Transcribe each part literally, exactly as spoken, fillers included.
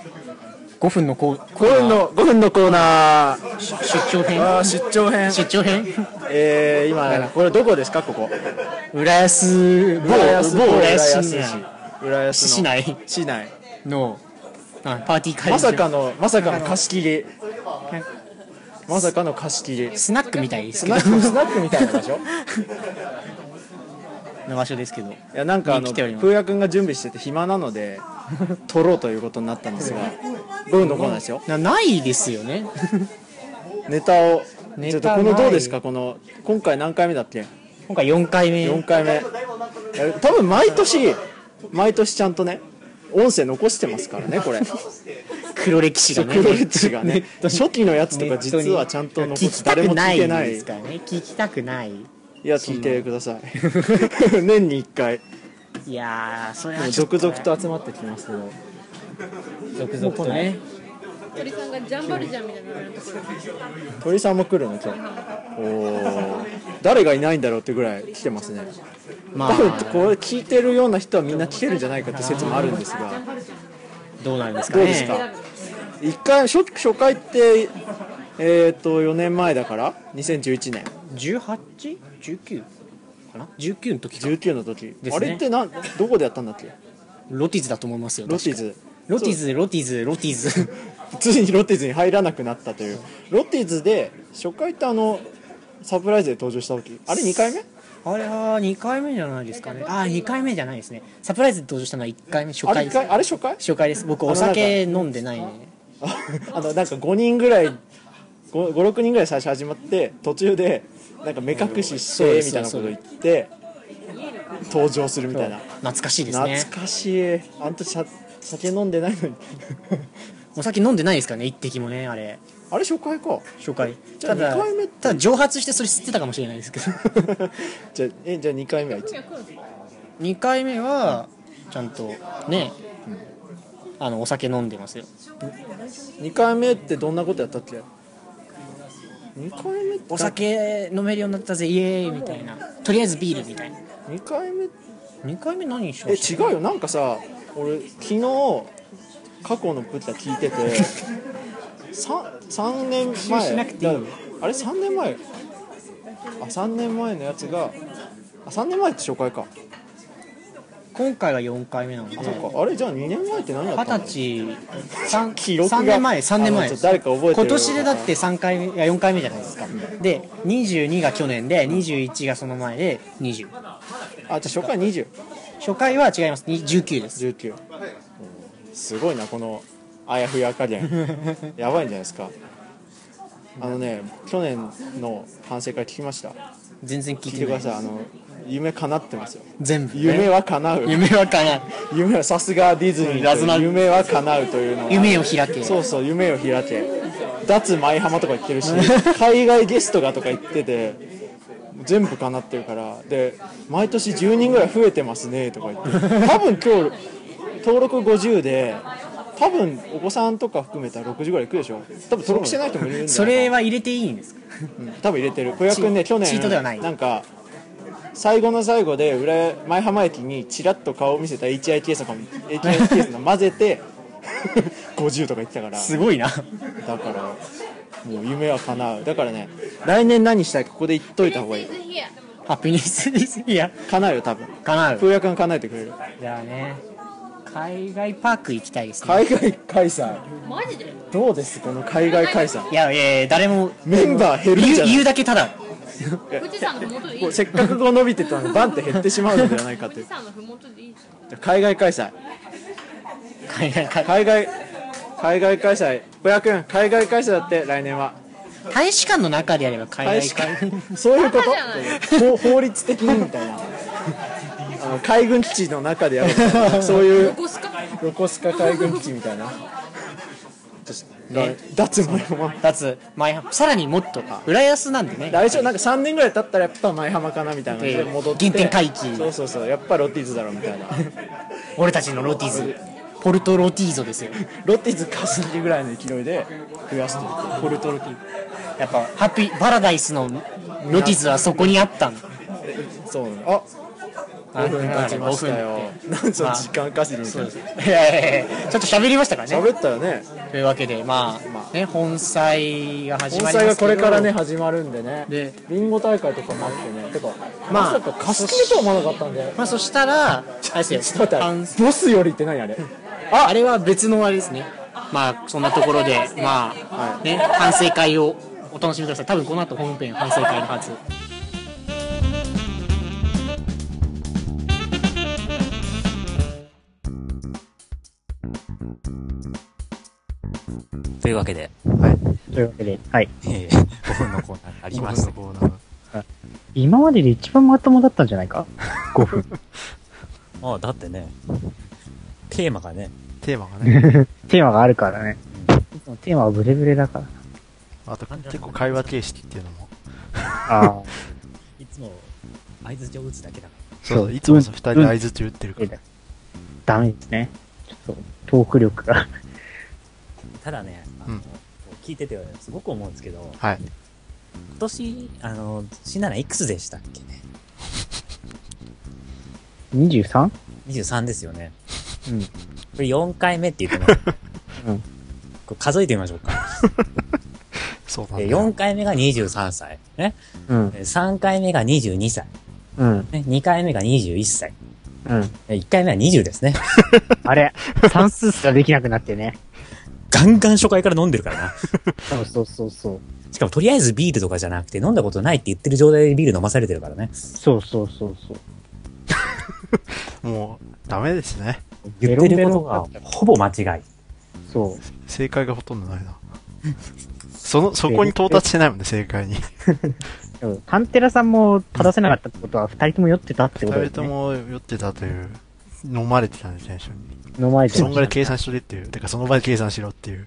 ごふんのコーごふんのごふんのコーナー。 出張編。 あー出張編。 出張編。 えー、今これどこですかここ？ 浦安某浦安某浦安市市浦安の市内市内のあパーティー会場。 まさかのまさかの貸し切り。まさかの貸し切り。 スナックみたいですけど。 スナックスナックみたいな場所？ の場所ですけど。いやなんかあのプーヤくんが準備してて暇なので撮ろうということになったんですが、ごふんのコーナーですよ。 なないですよね。 ネタをネタちょっとこのどうですかこの今回何回目だっけ？ 今回よんかいめ。 よんかいめ。多分毎年毎年ちゃんとね音声残してますからねこれ。 黒歴史がね。 黒歴史がね。初期のやつとか実はちゃんと残して誰も聞いてないですからね。聞きたくない。 いや聞いてください。年にいっかい。 いやーそれは続々と集まってきますけど。 続々とね。 鳥さんがジャンバルジャンみたいなところ。 鳥さんも来るの今日。おお。誰がいないんだろうってぐらい来てますね。まあ、多分これ聞いてるような人はみんな来てるんじゃないかって説もあるんですが。 どうなんですかね。 どうですか。一回初初回ってえっとよねんまえだからにせんじゅういちねん。 じゅうはち？じゅうきゅう かな？じゅうきゅうの時か。 じゅうきゅうの時。 ですね。 あれってなどこでやったんだっけ？ ロティズだと思いますよ。 ロティズ。 ロティズロティズロティズ。 ついにロティズに入らなくなったという。ロティズで初回ってあのサプライズで登場した時。あれにかいめ？ あれはにかいめじゃないですかね。ああにかいめじゃないですね。サプライズで登場したのはいっかいめ初回です。 あれあれ初回？ 初回です。僕お酒飲んでないね。 あのなんかごにんぐらいご、ろくにんぐらい最初始まって途中でなんか目隠ししてみたいなこと言って登場するみたいな。 懐かしいですね。 懐かしい。あんた酒飲んでないのに。 お酒飲んでないですかね一滴もねあれ。 あれ初回か。 初回。 じゃあにかいめただ蒸発してそれ吸ってたかもしれないですけど。 じゃあえじゃあにかいめはいつ？ にかいめはちゃんとね、うん、あのお酒飲んでますよ。 にかいめってどんなことやったっけ？にかいめってお酒飲めるようになったぜイエーイみたいな。とりあえずビールみたいな。 にかいめにかいめ何しました？え違うよなんかさ俺昨日過去の舞台聞いててさんねんまえあれさんねんまえあさんねんまえのやつがあさんねんまえって初回か。 今回がよんかいめなので。 あそうか。あれじゃあにねんまえって何やったの？ はたちさん記録がさんねんまえさんねんまえ誰か覚えてる？ 今年でだってさんかいめいやよんかいめじゃないですか。でにじゅうにが去年でにじゅういちがその前でにじゅう。 あじゃあ初回にじゅう。 初回は違います。じゅうきゅうです。 じゅうきゅう。すごいなこのあやふや加減。やばいんじゃないですか。あのね去年の反省会聞きました。 全然聞いてない。 聞いてください。あの夢叶ってますよ。 全部、ね、 夢は叶う。 夢は叶う。 夢はさすがディズニー。夢は叶うというのは。 夢を開け。 そうそう夢を開け。脱舞浜とか言ってるし、海外ゲストがとか言ってて、全部叶ってるからで毎年じゅうにんぐらい増えてますねとか言って。多分今日登録ごじゅうで。多分お子さんとか含めたらろくじゅうぐらいいくでしょ。多分登録してない人もいるんだよ。 それは入れていいんですか？ うん、多分入れてる。小籔君ね去年チートではない。 なんか最後の最後で浦舞浜駅にチラッと顔を見せた エイチアイケー とかも エイチアイケー の混ぜてごじゅうとか言ってたから。 すごいな。 だからもう夢は叶う。だからね来年何したいかここで言っといた方がいい。 ハピネスですいや叶うよ多分。 叶う。 小籔君叶えてくれる。 じゃあね。海外パーク行きたいですね。 海外開催。 マジで？ どうですこの海外開催。 いやいやいや誰もメンバー減るんじゃない？ 言うだけただ。 富士山の麓でいい。 せっかくこう伸びてたのにバンって減ってしまうのではないかという。 富士山の麓でいい。 じゃ海外開催。 海外開催。 海外海外開催。小籔君海外開催だって来年は。 大使館の中でやれば海外開催。 そういうこと？法律的にみたいな。あの海軍基地の中でやるみたいな。そういう横須賀横須賀海軍基地みたいな。ね、脱舞浜。 脱舞浜。さらにもっと浦安なんでね。 来週なんかさんねんぐらい経ったらやっぱ舞浜かなみたいな感じで戻って。 原点回帰。 そうそうそうやっぱロティーズだろみたいな。 俺たちのロティーズ。ポルトロティーゾですよ。 ロティーズ貸し切りぐらいの勢いで増やしてる。 ポルトロティーゾ。やっぱハッピーパラダイスのロティーズはそこにあったんだ。 そうなの。あごふん経ちましたよ。なんその時間稼ぎみたいな。 いやいやいや、ちょっと喋りましたからね。 喋ったよね。 というわけで、まあ、まあ、ね、本祭が始まりますけど。 本祭がこれからね、始まるんでね。 で、 ビンゴ大会とかもあってね。てか、 まあまさか貸し切りとは思わなかったんで。 まあ、そしたら、あれですよ、 ちょっと待って、ボスよりって何あれ？ あ、あれは別のあれですね。まあ、そんなところで、まあ、ね、反省会をお楽しみください。多分この後本編反省会のはず。 というわけで、 はい。というわけで、はい。 えー、ごふんのコーナーがありましたけど、 今までで一番まともだったんじゃないかごふん。 ああ、だってね、テーマがね、 テーマがね。 テーマがあるからね。いつもテーマはブレブレだから。 あと結構会話形式っていうのも。 ああ。 いつも相槌を打つだけだかそう、いつも二人で相槌打ってるから。 ダメですね。ちょっと、トーク力が。 ら。ただね、あの、 うん聞いててすごく思うんですけど、 はい。 今年、あの、死んだのいくつでしたっけね？ にじゅうさん？ にじゅうさん ですよね。 うん。 これよんかいめって言っても、 うん。 これ数えてみましょうか。 そうなんだよ。 よんかいめがにじゅうさんさい。ね。 うん。 さんかいめがにじゅうにさい。 うん。 ね、にかいめがにじゅういっさい。 うん。 いっかいめはにじゅうですね。 あれ、算数すらできなくなってね。 ガンガン初回から飲んでるからな。 そうそうそうそう。 しかもとりあえずビールとかじゃなくて飲んだことないって言ってる状態でビール飲まされてるからね。 そうそうそうそう。 もう、ダメですね。 言ってることがほぼ間違い。 そう。 正解がほとんどないな。その、そこに到達してないもんね、正解に。 カンテラさんも正せなかったってことは、二人とも酔ってたってこと二ですね。 人とも酔ってたという、飲まれてたんですね、一緒に。 飲まれてそんぐらい計算しとれっていう。てか、その場で計算しろっていう。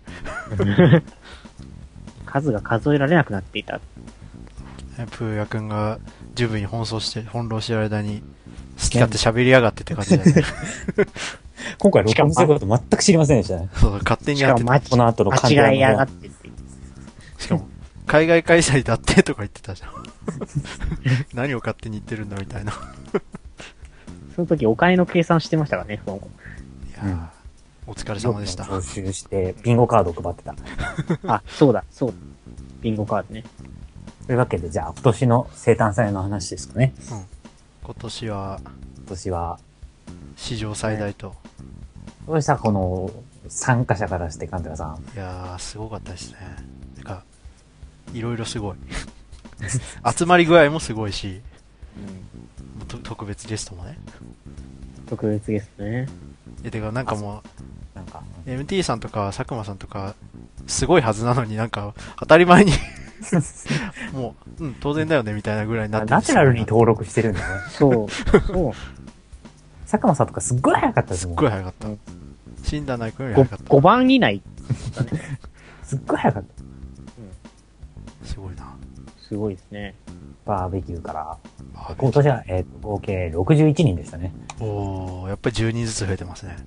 数が数えられなくなっていた。 プーヤくんが十分に奔走して、翻弄してる間に、好き勝手喋りやがってって感じだよね。 今回録音すること全く知りませんでしたね。 そう、勝手にやってた。 この後の関間違いやがってって。 しかも、海外開催だってとか言ってたじゃん。何を勝手に言ってるんだみたいな。 その時お金の計算してましたからね、そのいやー、うん、お疲れ様でした。 徴収して、ビンゴカードを配ってた。 あ、そうだ、そうだ。ビンゴカードね。 というわけで、じゃあ、今年の生誕祭の話ですかね。 うん。今年は、 今年は、 史上最大と。 どうしたこの、参加者からして、カンテラさん。 いやー、すごかったですね。てか、いろいろすごい。集まり具合もすごいし、うん、特別ゲストもね。 特別ゲストね。 え、てか、なんかもう、 なんか、 エムティー さんとか、佐久間さんとか、すごいはずなのになんか、当たり前にもう、うん、当然だよね、みたいなぐらいになってる。 ナチュラルに登録してるんだね。 そう。そう。 佐久間さんとかすっごい早かったですもん。 すっごい早かった。死んだないくより早かった。 ごばん以内だね。 すっごい早かった。 うん。すごいな。 すごいですね。 バーベキューから、今年は、えー、合計ろくじゅういちにんでしたね。 おー、やっぱりじゅうにんずつ増えてますね。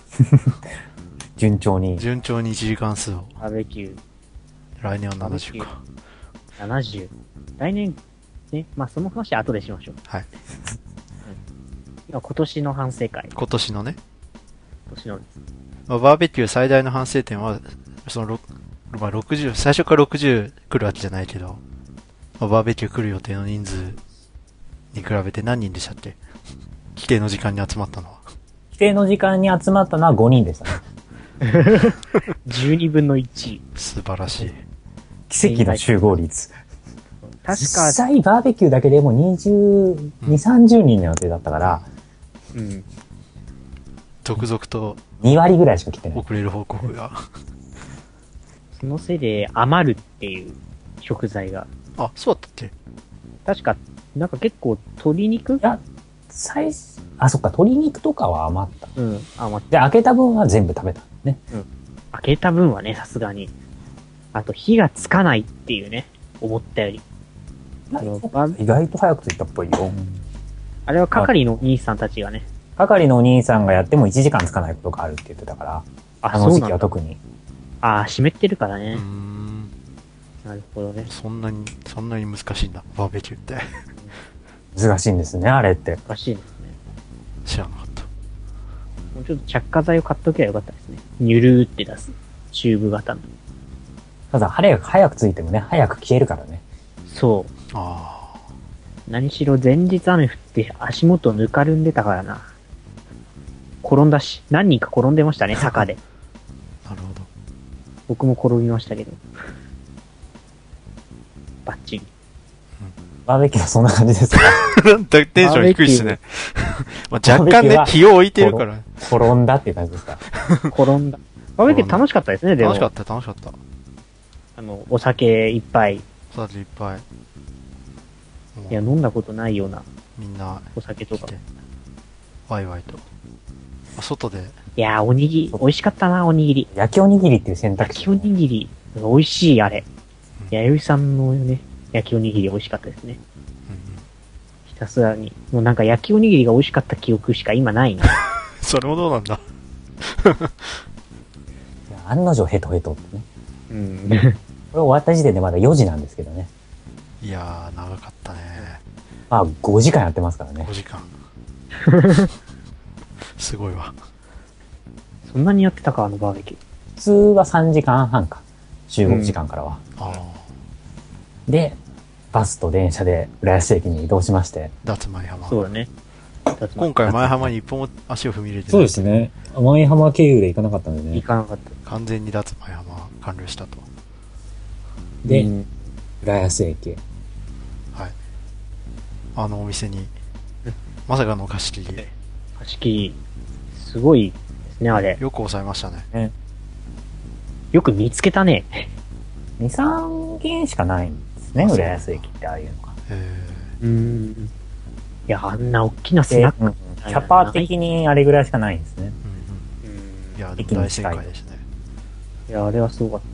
順調に。 順調にいちじかん数を。 バーベキュー。 来年はななじゅうか。 ななじゅう。来年、ね、まあその話は後でしましょう。 はい。 うん、今年の反省会。 今年のね。 今年の。 まあ、バーベキュー最大の反省点は、その、まあ、ろくじゅう、最初からろくじゅう来るわけじゃないけど、まあ、バーベキュー来る予定の人数に比べて何人でしたっけ？規定の時間に集まったのは。 規定の時間に集まったのはごにんでしたね。 じゅうにぶんのいち。 素晴らしい。 奇跡の集合率。 確か。 実際バーベキューだけでもにじゅうに、さんじゅうにんの予定だったから、 うん。 続々とにわりぐらいしか来てない。 遅れる報告が。 そのせいで余るっていう食材が。 あ、そうだったっけ？ 確か、なんか結構鶏肉？ いや、最初、あ、そっか、鶏肉とかは余った。 うん、余った。 で、開けた分は全部食べたね。 うん。開けた分はね、さすがに。あと、火がつかないっていうね、思ったより。 意外と早く着いたっぽいよ。 あれは係の兄さんたちがね。 係のお兄さんがやってもいちじかんつかないことがあるって言ってたから、あ, あの時期は特に。 ああ、湿ってるからね。 うーん。 なるほどね。 そんなに、そんなに難しいんだ、バーベキューって。 難しいんですね、あれって。 難しいですね。 知らなかった。 もうちょっと着火剤を買っときゃよかったですね。ニュルーって出す。チューブ型の。 ただ、早く、早くついてもね、早く消えるからね。 そう。 ああ。 何しろ前日雨降って足元ぬかるんでたからな。転んだし、何人か転んでましたね、坂で。 なるほど。 僕も転びましたけど。バッチリ。 バーベキューはそんな感じですか？ なんだテンション低いっすね。まあ若干ね、気を置いてるから。 転んだっていう感じですか？ 転んだ。バーベキュー楽しかったですね、でも。 楽しかった、楽しかった。 あの、お酒いっぱい。 お酒いっぱい。 いや、飲んだことないような。 みんな、 お酒とか。 ワイワイと。外で。 いやー、おにぎり、美味しかったな、おにぎり。 焼きおにぎりっていう選択肢。 焼きおにぎり、美味しい、あれ。弥生さんのね、焼きおにぎり美味しかったですね。 うんうん、 ひたすらに。もうなんか焼きおにぎりが美味しかった記憶しか今ないな。 それもどうなんだ。 案の定ヘトヘトってね。 うん。 これ終わった時点でまだよじなんですけどね。 いやー、長かったね。 まあ、ごじかんやってますからね。 ごじかん。すごいわ。 そんなにやってたか、あのバーベキュー。 普通はさんじかんはんか。集合時間からは。 うん、あで、バスと電車で浦安駅に移動しまして。 脱舞浜。 そうだね。 今回舞浜に一歩も足を踏み入れてない。 そうですね。舞浜経由で行かなかったんでね。 行かなかった。 完全に脱舞浜完了したと。 で、うん、浦安駅へ。 はい。あのお店に、まさかの貸し切り。 貸し切り、すごいですね、あれ。 よく抑えましたね。 ね、 よく見つけたね。 に、さんけんしかないんですね、浦安駅ってああいうのが。 へー。うーん。いや、あんな大きなスナック。 キャパ的にあれぐらいしかないんですね。 うんうん、いや、でも大正解ですね。 いや、あれはすごかった。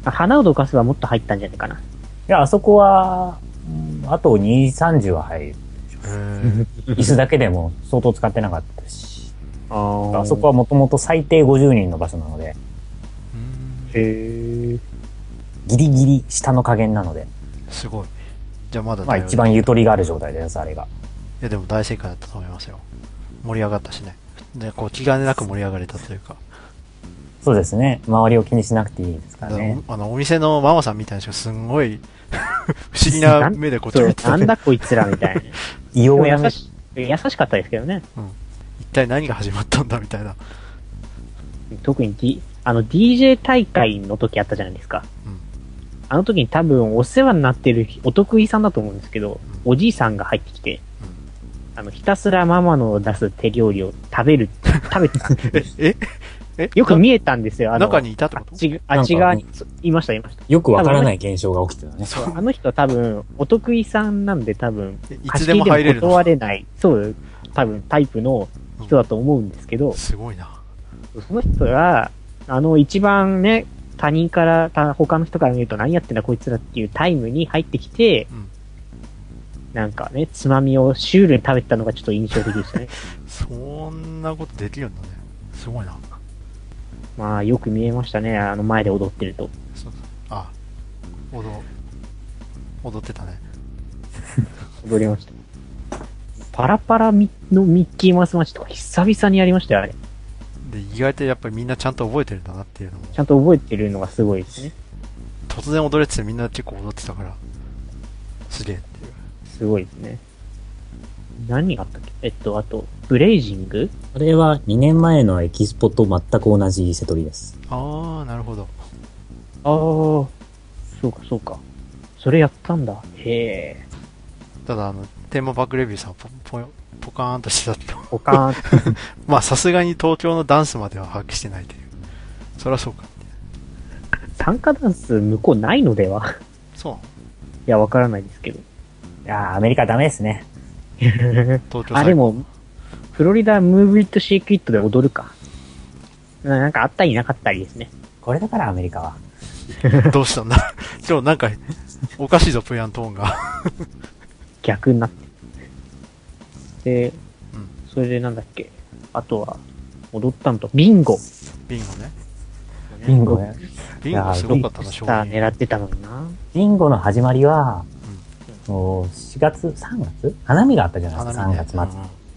花をどかせばもっと入ったんじゃないかな。いや、あそこは、うん、あとに、さんじゅうは入る。椅子だけでも相当使ってなかったし。あ, あそこはもともと最低ごじゅうにんの場所なので。 へー。 ギリギリ下の加減なので。 すごい。じゃあまだ。 まあ一番ゆとりがある状態です、あれが。 いやでも大正解だったと思いますよ。盛り上がったしね。で、こう気兼ねなく盛り上がれたというか。 そうですね。周りを気にしなくていいですからね。 あの、お店のママさんみたいな人がすんごい不思議な目でこっち見てた、 ね。なんだこいつらみたいな。 異様な優し、優しかったですけどね。 うん。一体何が始まったんだみたいな。 特に、D、あの ディージェー 大会の時あったじゃないですか。 うん。 あの時に多分お世話になってるお得意さんだと思うんですけど、うん、おじいさんが入ってきて、うん、あの、ひたすらママの出す手料理を食べる、食べてたんです。 ええよく見えたんですよ。あの中にいたってこと？ あっち、あっち側に、いました、いました。 よくわからない現象が起きてたね。 そう、あの人多分、お得意さんなんで多分、 いつでも入れるの。 断れない、そう、多分タイプの人だと思うんですけど、うん、 すごいな。 その人が、あの、一番ね、他人から、他の人から見ると何やってんだこいつらっていうタイムに入ってきて、うん、なんかね、つまみをシュールに食べてたのがちょっと印象的でしたね。 そんなことできるんだね。すごいな。 まあ、よく見えましたね、あの前で踊ってると。 そうあ、踊、踊ってたね。 踊りました。パラパラミのミッキーマウスマッチとか久々にやりましたよ、あれ。 で、意外とやっぱりみんなちゃんと覚えてるんだなっていうのも。 ちゃんと覚えてるのがすごいですね。 突然踊れててみんな結構踊ってたから、すげえっていう。 すごいですね。何があったっけ？えっと、あと、ブレイジング？ これはにねんまえのエキスポと全く同じ瀬取りです。 あー、なるほど。 あー、そうかそうか。それやったんだ。へえ。 ただ、あの、テーマパークレビューさんポ、ポ、ポカーンとしてたと。 ポカーンまあ、さすがに東京のダンスまでは把握してないという。そりゃそうかって。 参加ダンス向こうないのでは？ そう。 いや、わからないですけど。 いやー、アメリカダメですね。 東京あ、でも、フロリダムーブイットシークイットで踊るか。なんかあったりなかったりですね。 これだからアメリカは。 どうしたんだ今日なんか、おかしいぞ、プヤントーンが。 逆になって。で、 うん、 それでなんだっけ。あとは、踊ったのと、ビンゴ。 ビンゴね。 ビンゴね。 ビンゴすごかったな、 勝負。狙ってたのにな。 ビンゴの始まりは、うん、もうしがつ、さんがつ花見があったじゃないですか、 ね、 さんがつ末。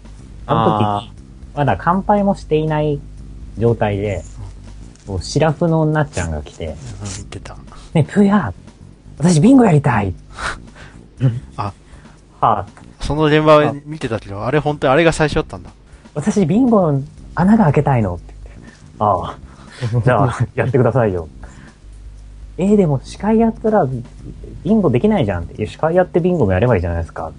その時に、まだ乾杯もしていない状態で、こうシラフのなっちゃんが来て、 うん、言ってた。 ね、プーヤー私ビンゴやりたいあ、 はあ、 その現場を見てたけど、あれ本当にあれが最初だったんだ。 私ビンゴの穴が開けたいのって言って。ああ。じゃあ、やってくださいよ。えー、でも司会やったら、ビンゴできないじゃんって。いや、司会やってビンゴもやればいいじゃないですか。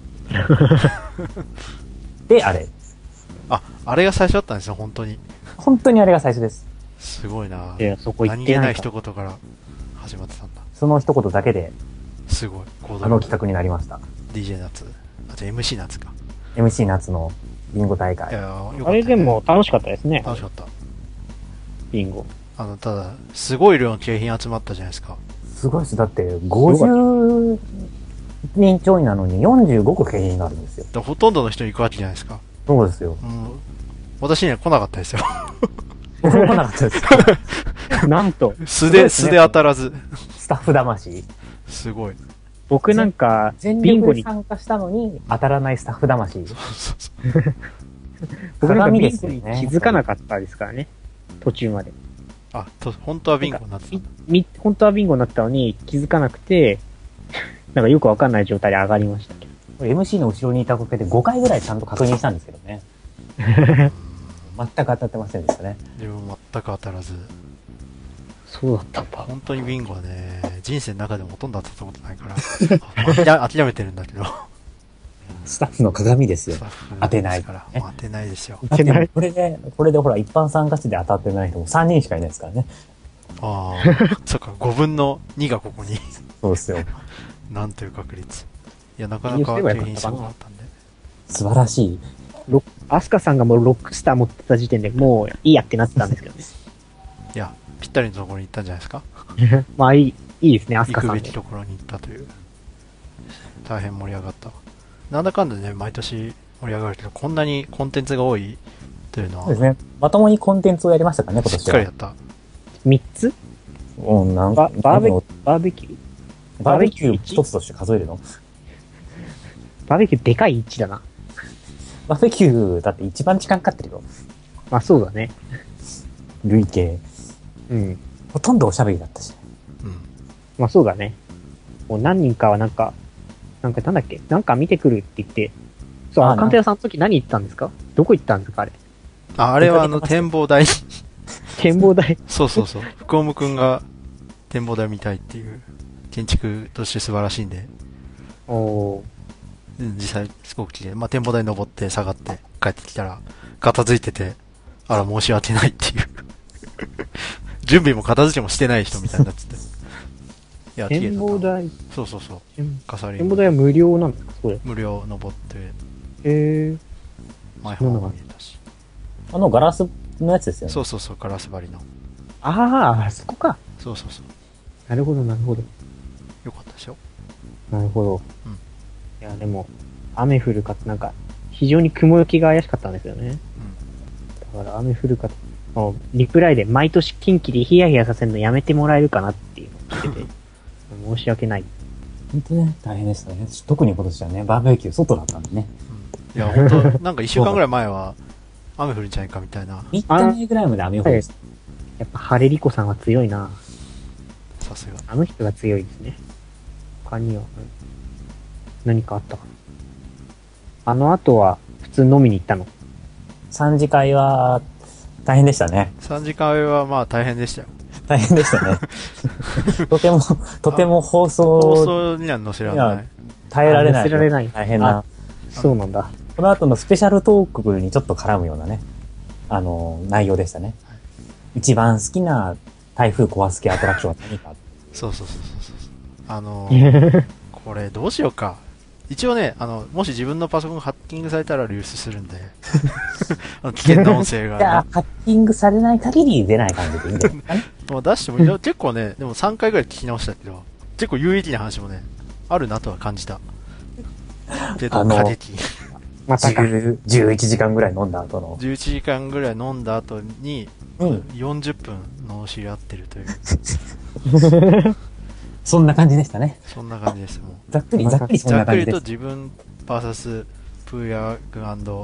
で、あれ。 あ、あれが最初だったんですよ、本当に。 本当にあれが最初です。 すごいな。 いや、そこ行っ何気ないてないか。 一言から始まってたんだ。 その一言だけで、 すごい。行動あの企画になりました。 ディージェー 夏。あ、じゃあ エムシー 夏か。 エムシー 夏のビンゴ大会。 いやー、よかった、ね。 あれでも楽しかったですね。 楽しかった。 ビンゴ。 あの、ただ、すごい量の景品集まったじゃないですか。 すごいです。だって、ごじゅうにんちょいなのによんじゅうごこ景品があるんですよ。 だほとんどの人に行くわけじゃないですか。 そうですよ。 うん。私には来なかったですよ。 僕も来なかったです。 なんと、 素で、素で当たらず。 スタッフ魂。 すごい。 僕なんか、 全ビンゴに、 力で参加したのに当たらないスタッフ魂。 そうそう僕なんか鏡ビンゴにですよね気づかなかったですからね。途中まで。 あ、と、本当はビンゴになってた。 み、本当はビンゴになったのに気づかなくて、なんかよくわかんない状態で上がりましたけど。 これ エムシー の後ろにいたおかげでごかいぐらいちゃんと確認したんですけどね。全く当たってませんでしたね。 自分全く当たらず。 そうだったんだ。 本当にビンゴはね、人生の中でもほとんど当たったことないから、あ諦めてるんだけど。 スタッフの鏡ですよスタッ。フ当てないですから。もう当てないですよ。 だってこれで、これでほら一般参加者で当たってない人もさんにんしかいないですからね。 ああ、そっか、ごぶんのにがここに。 そうですよ。 なんという確率。いや、なかなか景品すごかったんで。 素晴らしい。 ロアスカさんがもうロックスター持ってた時点でもういいやってなってたんですけどね。 いや、ぴったりのところに行ったんじゃないですか。 まあいい、いいですね、アス行くべカさんで。 きところに行ったという。大変盛り上がった。なんだかんだね、毎年盛り上がるけど、こんなにコンテンツが多いというのは、 そうですね。まともにコンテンツをやりましたからね、今し年は。 っかりやった。 みっつうん、なんバか、 バーベババーベキューバーベキュー一つとして数えるのバーベキューでかいいちだな。 バーベキューだって一番時間かかってるよ。 まあそうだね。 累計。 うん。 ほとんどおしゃべりだったし。 うん。 まあそうだね。もう何人かはなんか、なんかなんだっけなんか見てくるって言って、そう、 あアカンテラさんの時何言ったんですかどこ行ったんですかあれ。 あ、あれはあの、展望台。 展望台。 そうそうそう。福尾くんが展望台見たいっていう、建築として素晴らしいんで、 おー。 うん実際すごく綺麗。まあ、展望台登って下がって帰ってきたら、片付いてて、あら申し訳ないっていう。準備も片付けもしてない人みたいになってて。いや、綺麗展だった望台。 そうそうそう。 展カサリン展望台は無料なんですかそれ。 無料登って、 へー。 前浜も見えたし。 あのガラスのやつですよね。 そうそうそう、ガラス張りの。 ああ、そこか。 そうそうそう。 なるほど、なるほど。 よかったでしょ。 なるほど。 うんいや、でも、雨降るかってなんか、非常に雲行きが怪しかったんですよね。だから雨降るかって、もうリプライで毎年近畿でヒヤヒヤさせるのやめてもらえるかなっていうのを聞いてて、申し訳ない。 本当ね、大変でしたね。特に今年はね、バーベキュー外だったんでね。 うん。いや、ほんと、なんか一週間ぐらい前は、雨降るんじゃないかみたいな、 みっかまえぐらいまで雨降りです。 やっぱ、晴れりこさんは強いな。 さすが。 あの人が強いですね。他には、何かあったかな。あの後は、普通飲みに行ったの。 さん次会は大変でしたね。 さんじかんめはまあ大変でしたよ。 大変でしたね。とても、とても放放送送には載せられない。 耐えられない。 あ載せられない大変なあ。そうなんだ。 この後のスペシャルトークにちょっと絡むようなね、あの、内容でしたね。一番好きな台風壊す系アトラクションは何か。 そうそうそうそうそう。あのー、これどうしようか。一応ね、あの、もし自分のパソコンがハッキングされたら流出するんで、あの危険な音声が、 いや、ハッキングされない限り出ない感じでいいんですかね。 もう出してもいい。結構ね、でもさんかいぐらい聞き直したけど、結構有意義な話もね、あるなとは感じた。けど、 あの過激。 またか。 じゅう、じゅういちじかんぐらい飲んだ後の。 じゅういちじかんぐらい飲んだ後に、 うん。 よんじゅっぷん罵り合ってるという、 そんな感じでしたね。 そんな感じです。もうざっくり、ざっくりそんざっくりとな感じです。 自分 ブイエス プーヤー君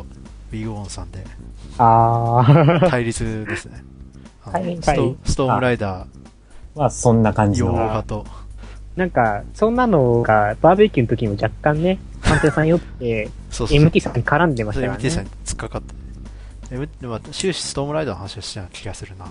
ビッグオンさんであー。 対立ですね。あのはいストはいストームライダーまあ、そんな感じ擁護の。 派と、 なんか、そんなのが、バーベキューの時にも若干ね、探偵さん酔って、 そうそうエムティー さんに絡んでましそれたからエムティー さんね。 に突っかかった。M、でも終始ストームライダーの話をしたような気がするな。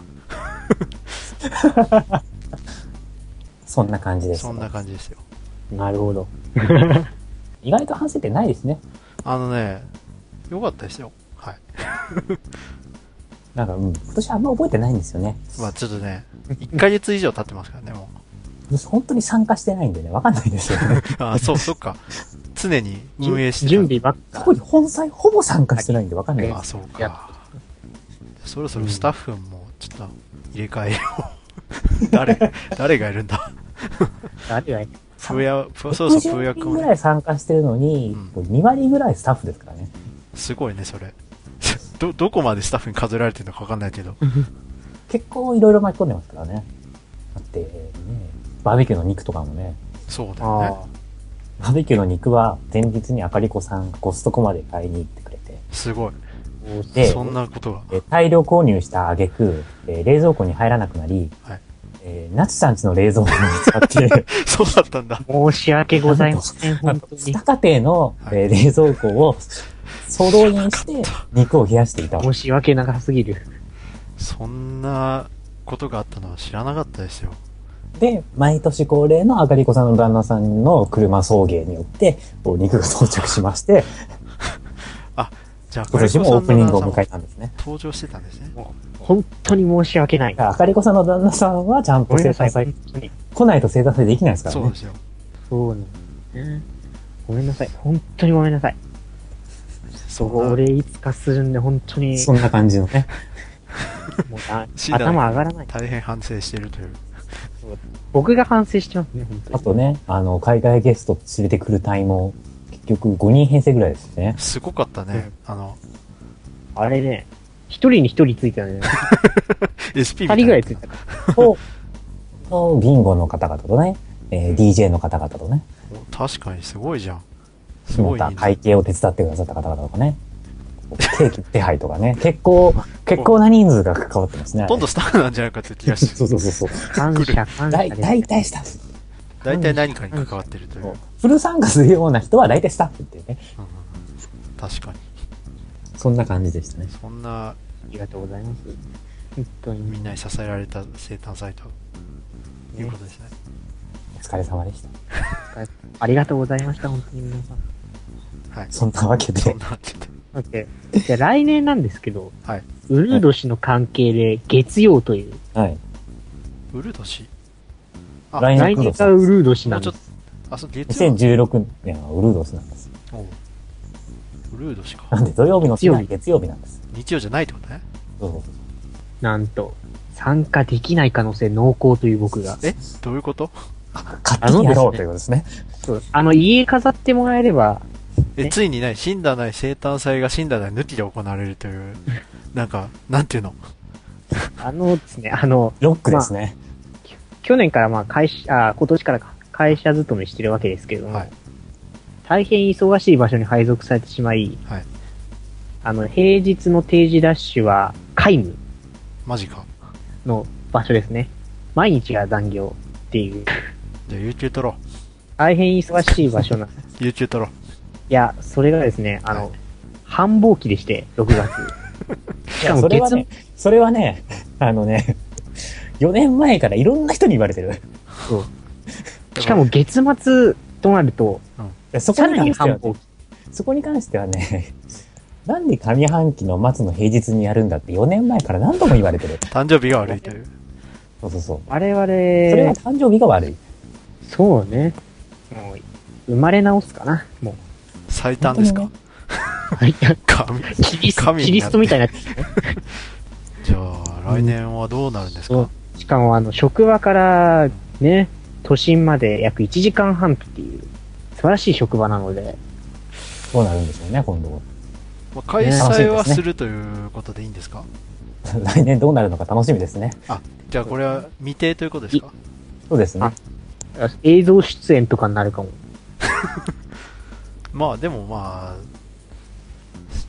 そんな感じです。 そんな感じですよ。 なるほど。 意外と反省点ないですね。 あのね、良かったですよ。はい。 なんか、うん、今年あんま覚えてないんですよね。 まあちょっとね、いっかげつ以上経ってますからね、も本当に参加してないんでね、わかんないんですよね。 う。あ、そう、そっか。常に運営してた。 準備ばっか。 特に本妻ほぼ参加してないんでわかんないであ、 す。 そうやか。そろそろスタッフもちょっと入れ替えよう。誰、誰がいるんだ。 誰がいプーヤ、プー、そうそう、プーヤろくじゅうにん君もね。 ぐらい参加してるのに、 うんに割ぐらいスタッフですからね。 すごいね、それ。ど、どこまでスタッフに数えられてるのかわかんないけど。 結構いろいろ巻き込んでますからね。だって、ね、バーベキューの肉とかもね、 そうだよね。 バーベキューの肉は前日にあかりこさんがコストコまで買いに行ってくれて、 すごい。 で、 そんなことが。 え大量購入した挙句、えー冷蔵庫に入らなくなり、 はいえー、ナツさんちの冷蔵庫に使って、 そうだったんだ。 申し訳ございません、本当に。 二家庭の、えー冷蔵庫を総動員して肉を冷やしていた。 申し訳なさすぎる。 そんなことがあったのは知らなかったですよ。 で、毎年恒例のあかりこさんの旦那さんの車送迎によって、こう肉が到着しまして、 あ、じゃあ、 今年もオープニングを迎えたんですね。 登場してたんですね。 本当に申し訳ない。 あかりこさんの旦那さんはちゃんと生誕祭、 本当に。 来ないと生誕祭できないですからねそうで。すよ。 そうなんですね。ごめんなさい。本当にごめんなさい。 そそう、俺いつかするんで、本当に。 そんな感じのね。 もうあ死んだ頭上がらない。 大変反省しているという。 僕が反省してますね、本当に。 あとね、あの、海外ゲスト連れてくる隊も、結局ごにん編成ぐらいですね。 すごかったね。あの、 あれね、一人に一人ついてたね。 エスピー みたいな。 二人ぐらいついてた。 と、と、ビンゴの方々とね、えー ディージェー の方々とね、 確かにすごいじゃん。すその他ごい人数会計を手伝ってくださった方々とかね、ケーキ手配とかね、結構、結構な人数が関わってますね。 ほとんどスタッフなんじゃないかって気がして。 そうそうそうそう。 感謝、感謝だいです。 大体スタッフ。 大体何かに関わってるという。うんフル参加するような人は大体スタッフっていうね。 うんうん確かに。 そんな感じでしたね。 そんな、 ありがとうございます。本当に。 みんなに支えられた生誕祭ということですね。 お疲れ様でした。 ありがとうございました、本当に皆さん。 はい。 そんなわけでそん、なわけで。 オッケー。じゃあ来年なんですけど、 はい。 ウルー年の関係で月曜という、 はい。 ウル年あ、 来来年がウルー年なんですもうちょっと。、あ、そう、月曜。 にせんじゅうろくねんはウルードスなんです。 おうウルー年か。 なんで土曜日の次は月曜日なんです。 日曜じゃないってことね。 そうそうなんと、参加できない可能性濃厚という僕が。 えどういうこと勝手にやろうということですね。 そうあの、家飾ってもらえれば、 え、 えついにない、死んだない生誕祭が死んだない抜きで行われるという、なんか、なんていうのあのですね、あの、 ロックですね。 去年からまあ会社、あ、今年からか会社勤めしてるわけですけれども、 はい。 大変忙しい場所に配属されてしまい、 はい。 あの、平日の定時ダッシュは皆無マジか。 の場所ですね。毎日が残業っていう、 じゃあ、有給取ろ大変忙しい場所なんです。 う。有給取ろう。 いや、それがですね、あの、 はい繁忙期でして、ろくがつ。しいや、 かも月、 それはね、それはね、あのね、よねんまえからいろんな人に言われてる。 そう。しかも月末となると、 そこさらに関しては、 に繁忙期。 そこに関してはね、なんで上半期の末の平日にやるんだってよねんまえから何度も言われてる。 誕生日が悪いという。 そうそうそう。 我々、 それは誕生日が悪い。 そうね。もう、生まれ直すかな、も最短ですか本う。はい。 神。 キリスト、 神になってキリストみたいになってるね。 じゃあ、来年はどうなるんですか、 しかも、あの、職場から、ね、都心まで約いちじかんはんっていう、素晴らしい職場なので、 どうなるんでしょうね、今度。 まあ、開催はするということでいいんですか来年どうなるのか楽しみですね。 あ、じゃあこれは未定ということですかそうですねあ。映像出演とかになるかも。 まあでもまあ、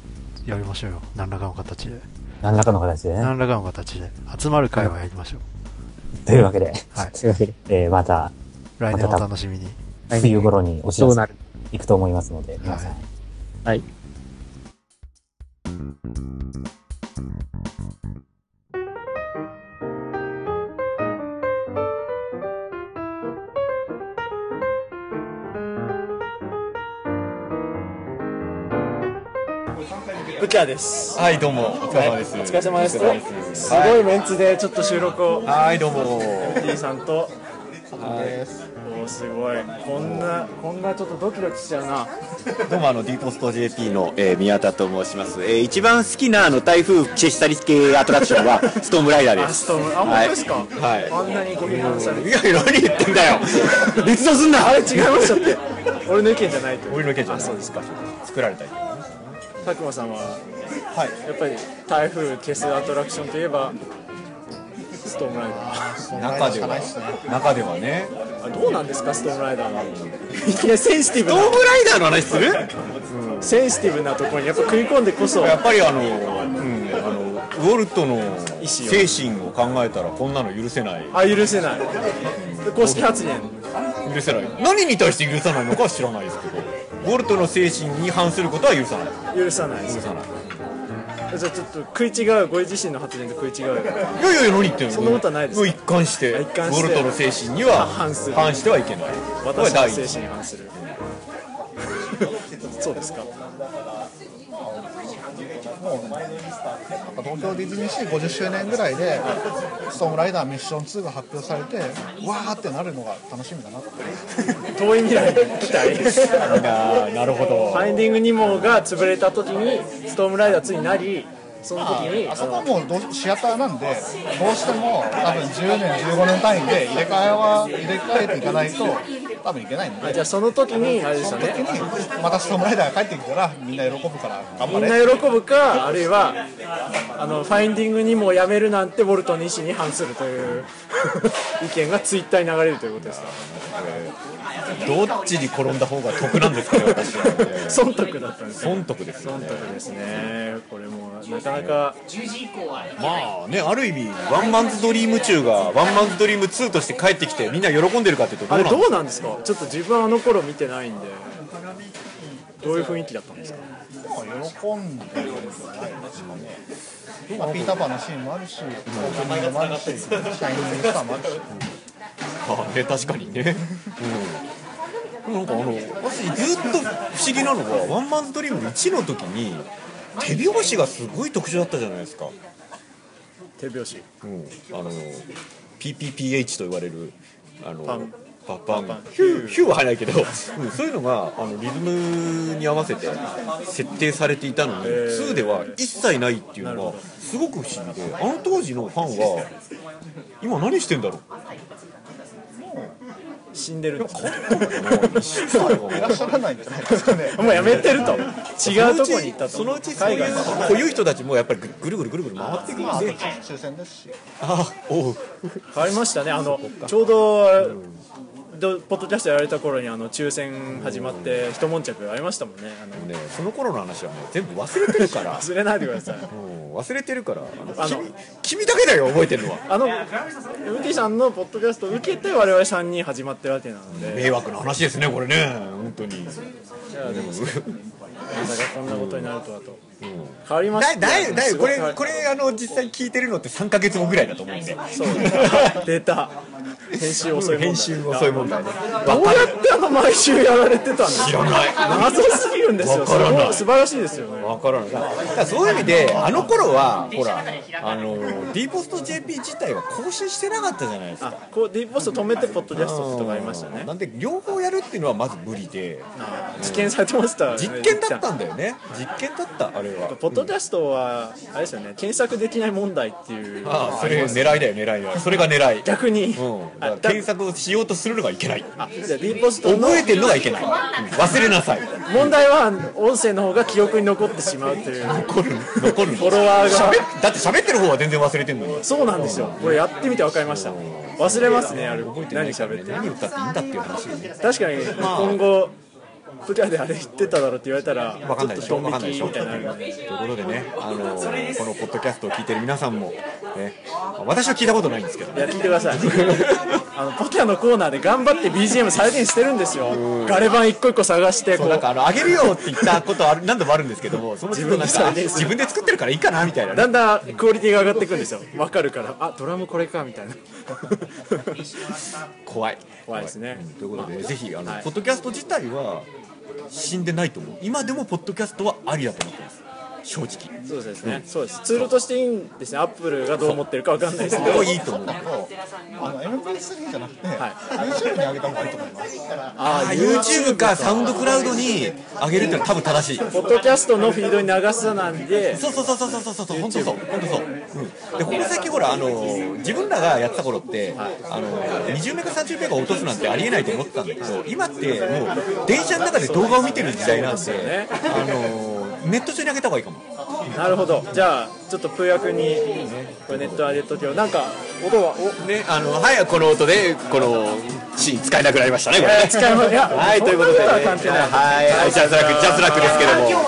やりましょうよ。何らかの形で。 何らかの形でね。 何らかの形で。集まる会はやりましょう。 というわけで、 はい。 というわけで、 えー、また、 来年お楽しみに。 冬頃にお知らせそうなる。 いくと思いますので、皆さん。 はい。 ブキャです。 はい、どうも、お疲れ様です。 お疲れ様です。 お疲れ様ですすごいメンツでちょっと収録を。 はい、どうも。 T さんとはいおーすごいこんなこんなちょっとドキドキしちゃうな。 どうも、あの D ポスト ジェーピー の、えー宮田と申します。えー一番好きなあの台風消し去り系アトラクションはストームライダーであす。 ストームあ、 はい本当ですか。 はいあんなにご批判されて。 いや、何言ってんだよ。立道すんな。 あれ違いましたって俺の意見じゃないと。 俺の意見じゃない。 あ、そうですか。 作られたり。 佐久間さんははい。 やっぱり台風消すアトラクションといえばストームライダー。 中では、中ではね。 あ、どうなんですかストームライダーの。いきなりセンシティブなストームライダーの話する？ センシティブなところにやっぱ食い込んでこそ。 やっぱりあの、うん、あのウォルトの意思を精神を考えたらこんなの許せない。 あ、許せない。で公式発言。 許せない。何に対して許さないのかは知らないですけど、ウォルトの精神に反することは許さない。 許さないです。 許さない。 じゃあちょっと食い違う、ご自身の発言と食い違う。 いやいやいや、何言ってんの。 そんなことはないですもう一貫して一貫してウォルトの精神には反する反してはいけない。 私の精これ第一。 神に反する。そうですか。 東京ディズニーシーごじゅっしゅうねんぐらいでストームライダーミッションツーが発表されてわーってなるのが楽しみだなって遠い未来に期待。 ななるほど。 ファインディングニモが潰れた時にストームライダーツーになり、その時にあそこはもうどうシアターなんでどうしても多分じゅうねんじゅうごねん単位で入れ替えは入れ替えていかないと多分いけないんで、 あ、じゃあその時にあれですそよの時ね。 にまたストームライダーが帰ってきたらみんな喜ぶから頑みん張れ。 な喜ぶか、あるいはあのファインディングニモをやめるなんてウォルトの意思に反するという意見がツイッターに流れるということですか。 どっちに転んだ方が得なんですかね、私は。 損得だったんですね。 損得ですよ損ね。 得ですね。これもなかなかまあね、ある意味ワンマンズドリーム中がワンマンズドリームツーとして帰ってきてみんな喜んでるかっていうとどあれうなんですか。 どうなんですか。ちょっと自分あの頃見てないんで、どういう雰囲気だったんですか。 喜んでるんじゃないですかね。まあ、ピーターパンのシーンもあるしオープニングもあるしシャイニングスターもあるしあね、確かにね。うん。なんかあの私ずっと不思議なのがワンマンズドリームいちの時に手拍子がすごい特殊だったじゃないですか。 手拍子。 うん、あの ピーピーピーエイチ と言われるあのパンパパンパンヒューヒューは入らないけど、うん、そういうのがあのリズムに合わせて設定されていたのに、 ーツーでは一切ないっていうのがすごく不思議で、あの当時のファンは今何してんだろう。 死んでるんですね。 いらっしゃらないんじゃないですかね。 もうやめてると。違うとこに行ったと。 そのうちそういう海外のこういう人たちもやっぱりぐるぐるぐるぐる回っていくまあ、 んで、 抽選ですし。 あおう変わりましたね。あのちょうど、どポッドキャストやられた頃にあの抽選始まって一悶着ありましたもんね。あのね、その頃の話はもう全部忘れてるから忘れないでください。 もう忘れてるからあのあの君君だけだよ覚えてるのは。 あの エムティー さんのポッドキャストを受けて我々さんにん始まってるわけなので、 迷惑な話ですねこれね本当に。 いやでもまさかこんなことになるとはと。変わりましだた。 だだいこれすごいこれあの実際聞いてるのってさんかげつごぐらいだと思うんで。 そう出た。編集遅い問題。 編集遅い問題ね。 どうやってあの毎週やられてたんですか。 知らない。 謎すぎるんですよ。 わからないそれも素晴らしいですよね。 わからない。だからそういう意味であの頃はほらあの D ポスト ジェーピー 自体は更新してなかったじゃないですあか。、 こう D ポスト止めてポッドキャストとかありましたねな。んで両方やるっていうのはまず無理で、 実験されてましたね。 実験だったんだよね。実験だったあれは。 ポッドキャストはあれですよね。検索できない問題っていう。 ああそれ狙いだよ狙いだよ。それが狙い。 逆に。 うん。だからあ検索をしようとするのがいけない。 あ、じゃあ D ポストの覚えてるのがいけない。うん忘れなさい。 問題は音声の方が記憶に残ってしまうという。 残る残る。 フォロワーが喋っだって喋ってる方は全然忘れてんのに。 そうなんですよ。これやってみて分かりました。忘れますねあれ。 覚えてない何喋ってる。 何言ったっていいんだっていう話よね。 確かに今後プラであれ言ってただろって言われたらわかんないでしょ、わかんないでしょ。 みたいになるんで。 ということでね、あのー、このポッドキャストを聞いてる皆さんも、ね、私は聞いたことないんですけど、 いや聞いてくださいあのポキャのコーナーで頑張って ビージーエム 再現してるんですよ。ガレ版一個一個探してそうなんかあのあげるよって言ったことは何度もあるんですけども、その自分なんか自分で作ってるからいいかなみたいな、ね、 だんだんクオリティが上がっていくんですよ。分かるから、あドラムこれかみたいな怖い怖いですね、 うん、ということで、ぜひあの、 はい、 ポッドキャスト自体は死んでないと思う。今でもポッドキャストはありだと思ってます、正直。 そうですね、うん、そうです。ツールとしていいんですね。アップルがどう思ってるかわかんないですけど、 いいと思う。 あの エムピースリー じゃなくて、はい、YouTube に上げた方がいいと思います。 ああ YouTube かサウンドクラウドに上げるっていうのは多分正しい。 ポッドキャストのフィードに流すなんで、 そうそうそうそうそうそうそう、本当そう本当そう。うん、でこの先ほらあの自分らがやってた頃って、はい、あのにじゅうメガさんじゅうメガ落とすなんてありえないと思ってたんだけど、今ってもう電車の中で動画を見てる時代なんで、ね、あのネット上に上げた方がいいかも。 なるほど。じゃあちょっとプー役にこれネット上げときをなんか音はおね、あのはいこの音でこのシーン使えなくなりましたねこれね。 使えまいやはいということで、ね、はいはいジャズラックジャズラックですけども。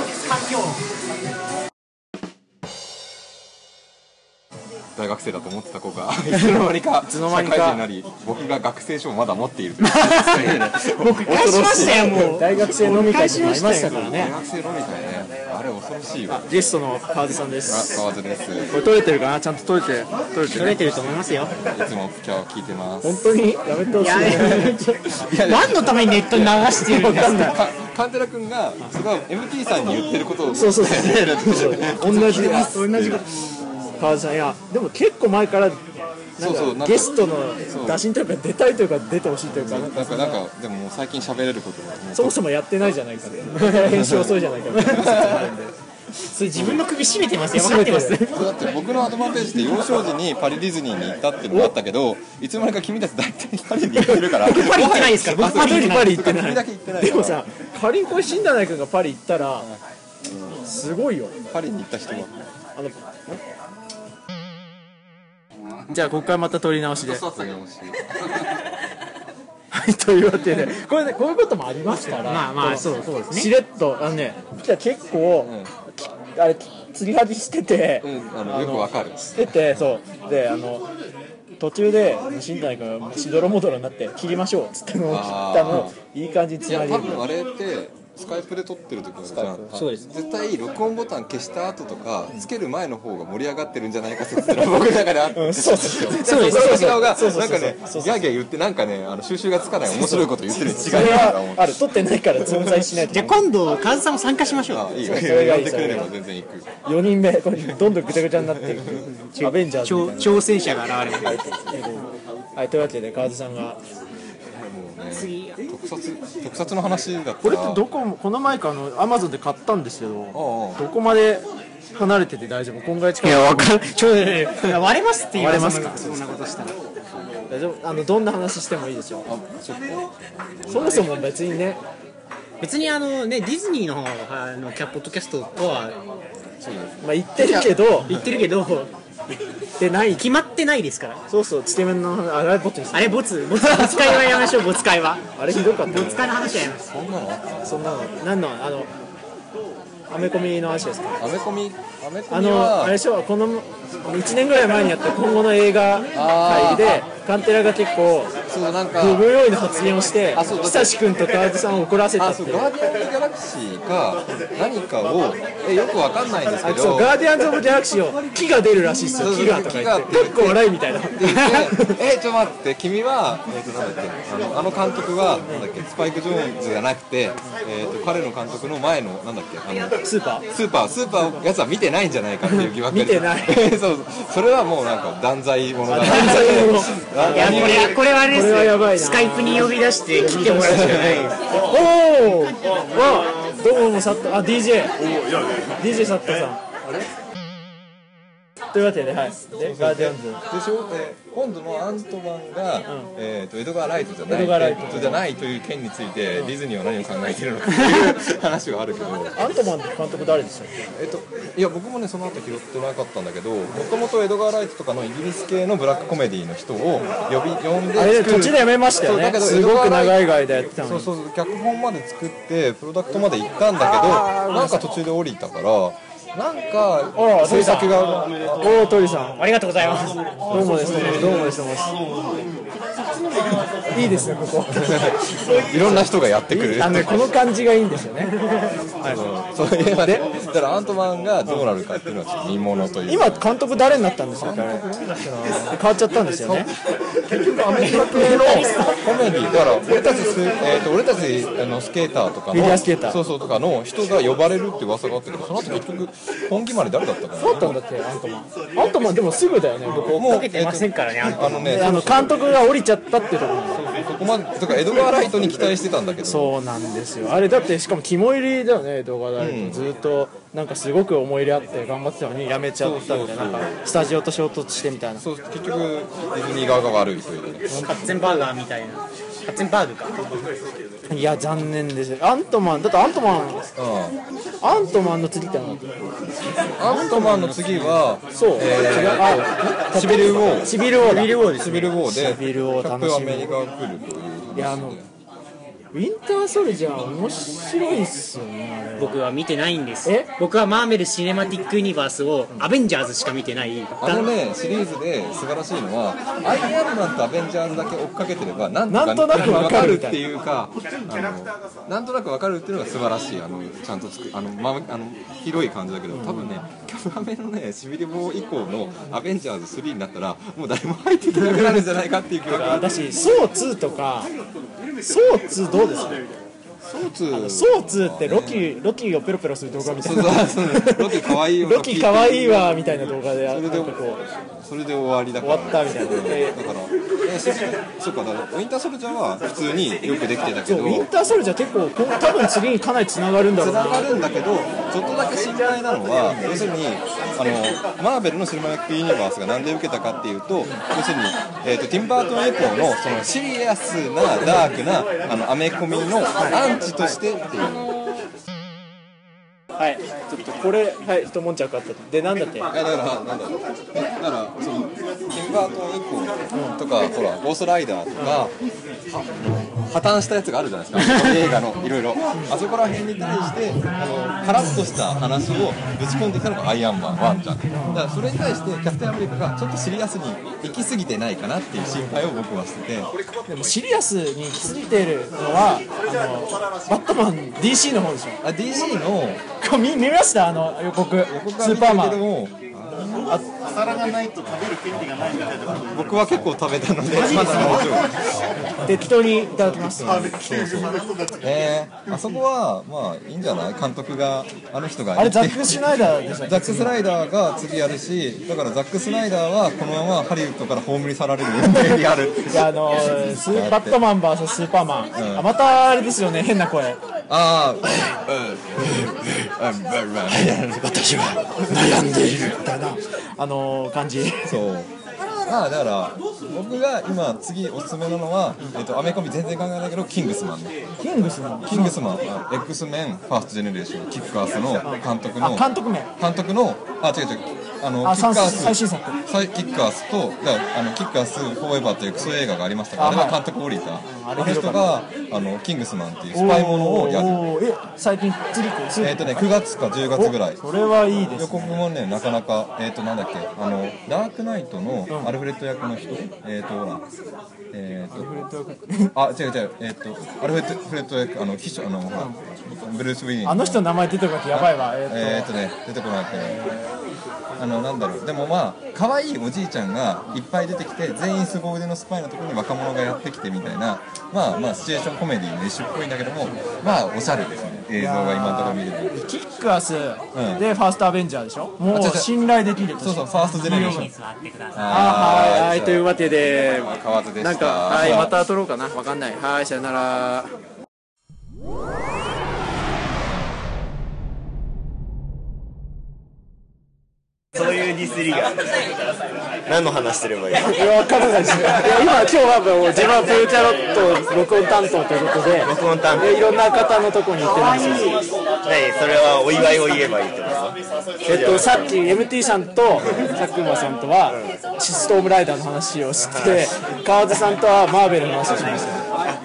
大学生だと思ってた子がいつの間にか社会人になり、僕が学生証をまだ持っている僕返しましたよ。もう大学生飲み会とかありましたからね。 大学生飲み会ね、あれ恐ろしいわ。 ゲストの川津さんです。 川津です。 これ撮れてるかな、ちゃんと撮れて撮れてる取れてると思いますよ。 いつも今日聞いてます。 本当にやめてほしい。 いや何のためにネットに流してるんですか。 カンテラ君がすごい エムティー さんに言ってることをそうそうそう同じ同じ川津さん、いやでも結構前からなんかゲストの打診というか出たいというか出てほしいというか、 なんかなんかでももう最近喋れることがそもそもやってないじゃないか編集遅いじゃないかみたいな説もあるんでそれ自分の首絞めてますよ。分かってます。 だって僕のアドバンテージって幼少時にパリディズニーに行ったっていうのがあったけど、いつの間にか君たち大体パリに行ってるからパリ行ってないですから。僕パリ行ってない。 パリ行ってない。 君だけ行ってない。 でもさ、仮にこれ新田内君がパリ行ったらすごいよ。 パリに行った人はあのじゃあここからまた撮り直しで。 撮り直し。 はい、というわけでこれ、ね、こういうこともありますから、 まあまあそうそうですね。 しれっとあのね、結構、うん、あれ釣り外してて、 うん、あのよくわかる。 しててそうであの途中で新谷君がしどろもどろになって切りましょうっつってのを切ったのをいい感じにつなげる。 多分あれってスカイプで撮ってる時じゃん。 そうです。 絶対録音ボタン消した後とかつける前の方が盛り上がってるんじゃないか説が僕の中であって、うん、そうそうそうそうそうそうがなんかねギャーギャー言ってなんかねあの収集がつかない面白いこと言ってるに違いないから思う。 ある撮ってないから存在しないと。 じゃあ今度川津さんも参加しましょう。 あいいよ。呼んでくれれば全然行く。 よにんめこれどんどんぐちゃぐちゃになっていくアベンジャーズみたいな挑戦者が現れてる。 はい、というわけで川津さんが次特撮特撮の話だったらこれってどこもこの前かあのアマゾンで買ったんですけど、どこまで離れてて大丈夫？こんぐらい近い。 いやわかんちょ割れますって言われますか。 そんなことしたら大丈夫。あのどんな話してもいいですよ。あ、そっか。そもそも別にね別にあのねディズニーのあのキャポッドキャストとはまあ言ってるけど言ってるけどでない決まってないですから。 そうそうつけ麺のあれボツにする。 あれボツボツボツ会はやめましょう。ボツ会はあれひどかった。 ボツ会の話はやめます。 そんなのそんなのなんのあのアメコミの話ですか。 アメコミアメコあミはのあれでしょこのいちねんぐらい前にやった今後の映画会でカンテラが結構そうなんか不用意な発言をしてあそう久志君と川津さんを怒らせたあっていう。 そうガーディアンズ・ギャラクシーが何かをえよくわかんないんですけどあそうガーディアンズ・オブ・ギャラクシーを木が出るらしいっすよ。木がとか言って結構笑いみたいなえちょっと待って君は、えー、となんだっけあのあの監督はなんだっけスパイク・ジョーンズじゃなくて、えー、と彼の監督の前のなんだっけあのスーパースーパースーパーやつは見てないんじゃないかっていう疑惑が見てないそうそれはもうなんか断罪者だな。 断罪者いやこれこれはあれですこれはやばいな。 スカイプに呼び出して来てもらうしかないおおわどうもサッタあ ディージェー ディージェー サッタさんというわけで、はい、でガーディアンズでしょ、で今度のアントマンが、えー、とエドガー・ライトじゃないエドガーライトえーとじゃないという件について、ディズニーは何を考えているのかっていう話があるけど、 アントマンって監督誰でしたっけ？ えっと、いや僕もねその後拾ってなかったんだけど、もともとエドガー・ライトとかのイギリス系のブラックコメディの人を呼び呼んであれ作る途中でやめましたよね。 そうだけどすごく長い間やってたのに。 そうそうそう、脚本まで作ってプロダクトまで行ったんだけど、なんか途中で降りたからなんか制作がおお、トリさんありがとうございます。 どうもですどうもですどうもですいいですね、ここいろんな人がやってくるあの、ね、この感じがいいんですよねそういうので、だからアントマンがどうなるかっていうのはちょっと見ものという。 今監督誰になったんですか？変わっちゃったんですよね。 結局アメリカ系のコメディだから俺たちス、えー、と俺たちあのスケーターとかのフィギュアスケーターそうそうとかの人が呼ばれるって噂があったけど、その後結局本気まで誰だったかな。 そうだったんだってアントマン。アントマンでもすぐだよね。僕追っかけてませんからね、アントマン。 あのね、 あの監督が降りちゃったっていうところなんですよ。 そこまでとかエドガー・ライトに期待してたんだけど。 そうなんですよ。あれだってしかも肝入りだよね、動画だ、うん、ずっとなんかすごく思い入れあって頑張ってたのにやめちゃったみたいな、なんかスタジオと衝突してみたいな。 そう結局ディズニー側が悪いというね。 カッツェンバーガーみたいな。カッツェンバーグか。 いや残念ですよ。アントマンだってアントマン、うん、アントマンの次って何だっけ？アントマンの次はそう、えー、違うあシビルウォーシビルウォーシビルウォーでシビルウォーでシビルウォー楽しみ。 アメリカが来るという話で。 いやあのウィンターソルジャー面白いっすよね。あれ僕は見てないんです。 え僕はマーベル・シネマティック・ユニバースをアベンジャーズしか見てない。 あのねシリーズで素晴らしいのはアイアンマンとアベンジャーズだけ追っかけてればなんとかなんとなく分かるみたいなっていうか、あのなんとなく分かるっていうのが素晴らしい。あのちゃんとつくあの、ま、あの広い感じだけど、多分ねキャプアメのねシビルウォー以降のアベンジャーズスリーになったらもう誰も入っていけなくなるんじゃないかっていう気が私ソーツーとかソーツーどうですか？ ソーツソーツーってロキロキをペロペロする動画みたいな。 ロキかわいいわロキかわいいわみたいな動画でそれでこうそれで終わりだから終わったみたいな。 えー、だからえー、そうかだからウィンターソルジャーは普通によくできてたけど、 ウィンターソルジャー結構多分次にかなりつながるんだろうな。 つながるんだけどちょっとだけ心配なのは要するにあのマーベルのシネマティックユニバースがなんで受けたかっていうと、要するに、えー、とティム・バートン以降のそのシリアスなダークなあのアメコミのアンチとしてっていう。 はい、ちょっとこれ、はい、一悶着あったで、なんだって、 だから、なんだろう、だから、そのティム・バートン以降とか、うん、ほら、ゴーストライダーとか、うん、破綻したやつがあるじゃないですか、映画のいろいろ、あそこら辺に対して、あのカラッとした話をぶち込んできたのがアイアンマンワンちゃん。だからそれに対して、キャプテンアメリカがちょっとシリアスに行き過ぎてないかなっていう心配を僕はしてて、 でもシリアスに行き過ぎてるのは、あのバットマン ディーシー の方でしょ。 あ ディーシー の見, 見ましたあの予告、予告スーパーマン。 あ皿がないと食べる権利がないみたいな。 僕は結構食べたのでまだ大丈夫。 適当にいただきます。 そうそうえー、あそこはまあいいんじゃない？監督があの人があれザック・スナイダーでしょ。 ザック・スナイダーが次やるし、だからザック・スナイダーはこのままハリウッドから葬り去られる運命にある。 いやあのー、スーバットマン ブイエス スーパーマン、うん、あまたあれですよね、変な声。 ああ私は悩んでいるみたいなあのー、感じ。 そうまあだから僕が今次おすすめなのは、えっとアメコミ全然考えないけどキングスマンね。 キングスマンキングスマン X メンファーストジェネレーションキックアースの監督の監督名監督のあ違う違うあのあキックアース最新作キックアースとあのキックアースフォーエバーというクソ映画がありましたからあれは監督降りたあの人があのキングスマンっていうスパイものをやる。 え最近次えっとねくがつかじゅうがつぐらい。 それはいいですね。 予告もねなかなかえっとなんだっけあのダークナイトのアルフレッド役の人えっとほらえっとあ違う違うえっとアルフレッド役あの秘書あのほらブルース・ウィリンあの人の名前出てこなくてやばいわ。 えっとね出てこなくてあのなんだろうでもまあ可愛いおじいちゃんがいっぱい出てきて全員凄腕のスパイのところに若者がやってきてみたいなまあまあシチュエーションコメディの一種っぽいんだけどもまあおしゃれですね映像が今のところ見れる。 キックアスで、うん、ファーストアベンジャーでしょ。もう信頼できる。 そうそうファーストジェネレーション。 はいはいというわけで河津でした。 なんかはいまた撮ろうかなわかんない。はいさよなら。 そういうディスりが何の話すればいいの？ いや、分かんないです。いや、今、今日はもう自分はプーチャロット録音担当ということで、 録音担当でいろんな方のとこに行ってるんですよ。 何それはお祝いを言えばいいってこと？ えっと、さっき エムティー さんと佐久間さんとはシストームライダーの話をして、川津さんとはマーベルの話をしました。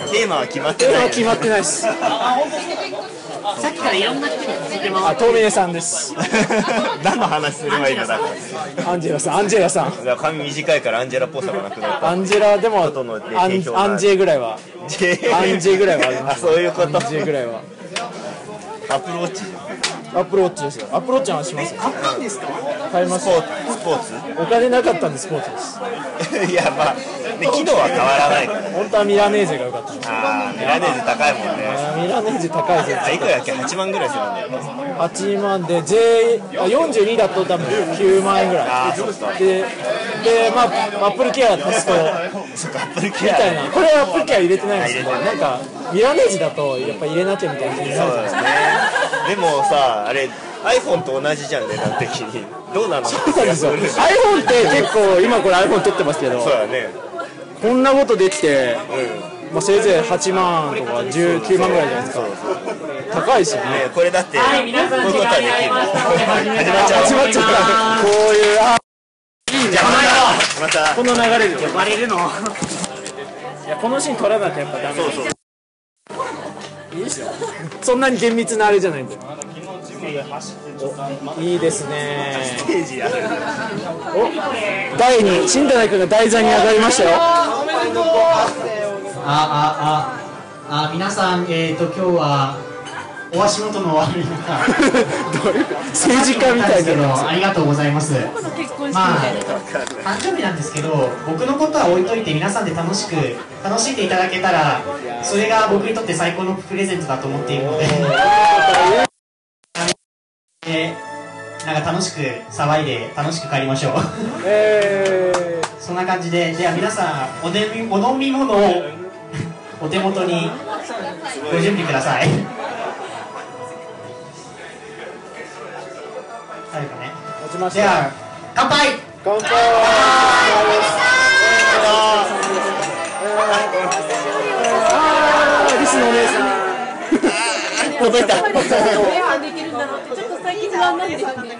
テーマは決まってない。 テーマは決まってないです。 さっきからいろんな人に聞いてます。 あ、遠峰さんです。 何の話すればいいのだかアンジェラさん、アンジェラさん。 ら髪短いからアンジェラっぽさがなくなった。 アンジェラでも、 外のねアン定評のあるアンジェぐらいは、アンジェぐらいはあります。 あ、そういうこと。 アンジェぐらいは。 アプローチじアップローチですよ。アップローチはしますよ。 買ったんですか？ 買います。 スポーツお金なかったんでスポーツです。 いや、まあ、ね、機能は変わらないから。 本当はミラネーゼが良かったんです。 ああ、ミラネーゼ高いもんね。 ミラネーゼ高いですよ。 あ、いくらだっけ？はちまんぐらいするんだよね。 はちまんで、税、あよんじゅうにだと多分きゅうまんえんぐらい。 あーそうかで、で、まあ、アップルケア足すと、 そっか、アップルみケア。 たいな。これはアップルケア入れてないんですけど、なんか、ミラネーゼだとやっぱ入れなきゃみたいな感じになるじゃないですか。 でもさ、あれ iPhone と同じじゃんね、値段的に。どうなの？ そうなんですよ。iPhone って結構、今これ iPhone 撮ってますけど、 そうだね。 こんなことできて、 うん。 まあ、せいぜいはちまんとかじゅうきゅうまんぐらいじゃないですか。高いですよね。 ね、これだって、 はい、皆さん時間になりましたので始めたいと始まっちゃった。こういう、あ、 いいじゃん。また、 この流れで。 呼ばれるの。 いや、このシーン撮らなきゃやっぱダメ。 そうそう。 いいですよ。そんなに厳密なあれじゃないんで。いいですね。 ステージやる。 お、台に、新田内君が台座に上がりましたよ。 あ、あ、あ、あ、皆さん、えっと、今日は、お足元の悪い中、 政治家みたいなの。 ありがとうございます。 結婚式みまあたいな。 誕生日なんですけど、僕のことは置いといて皆さんで楽しく楽しんでいただけたら、それが僕にとって最高のプレゼントだと思っているので、でなんか楽しく騒いで楽しく帰りましょう。 えそんな感じで、では皆さんお飲みお飲み物をお手元にご準備ください。誰かね。 ー、落ちました。 では乾杯。 乾杯。あー、リスのお姉さん。届いた。 できるんだろうってちょっと最近不安なんですよね。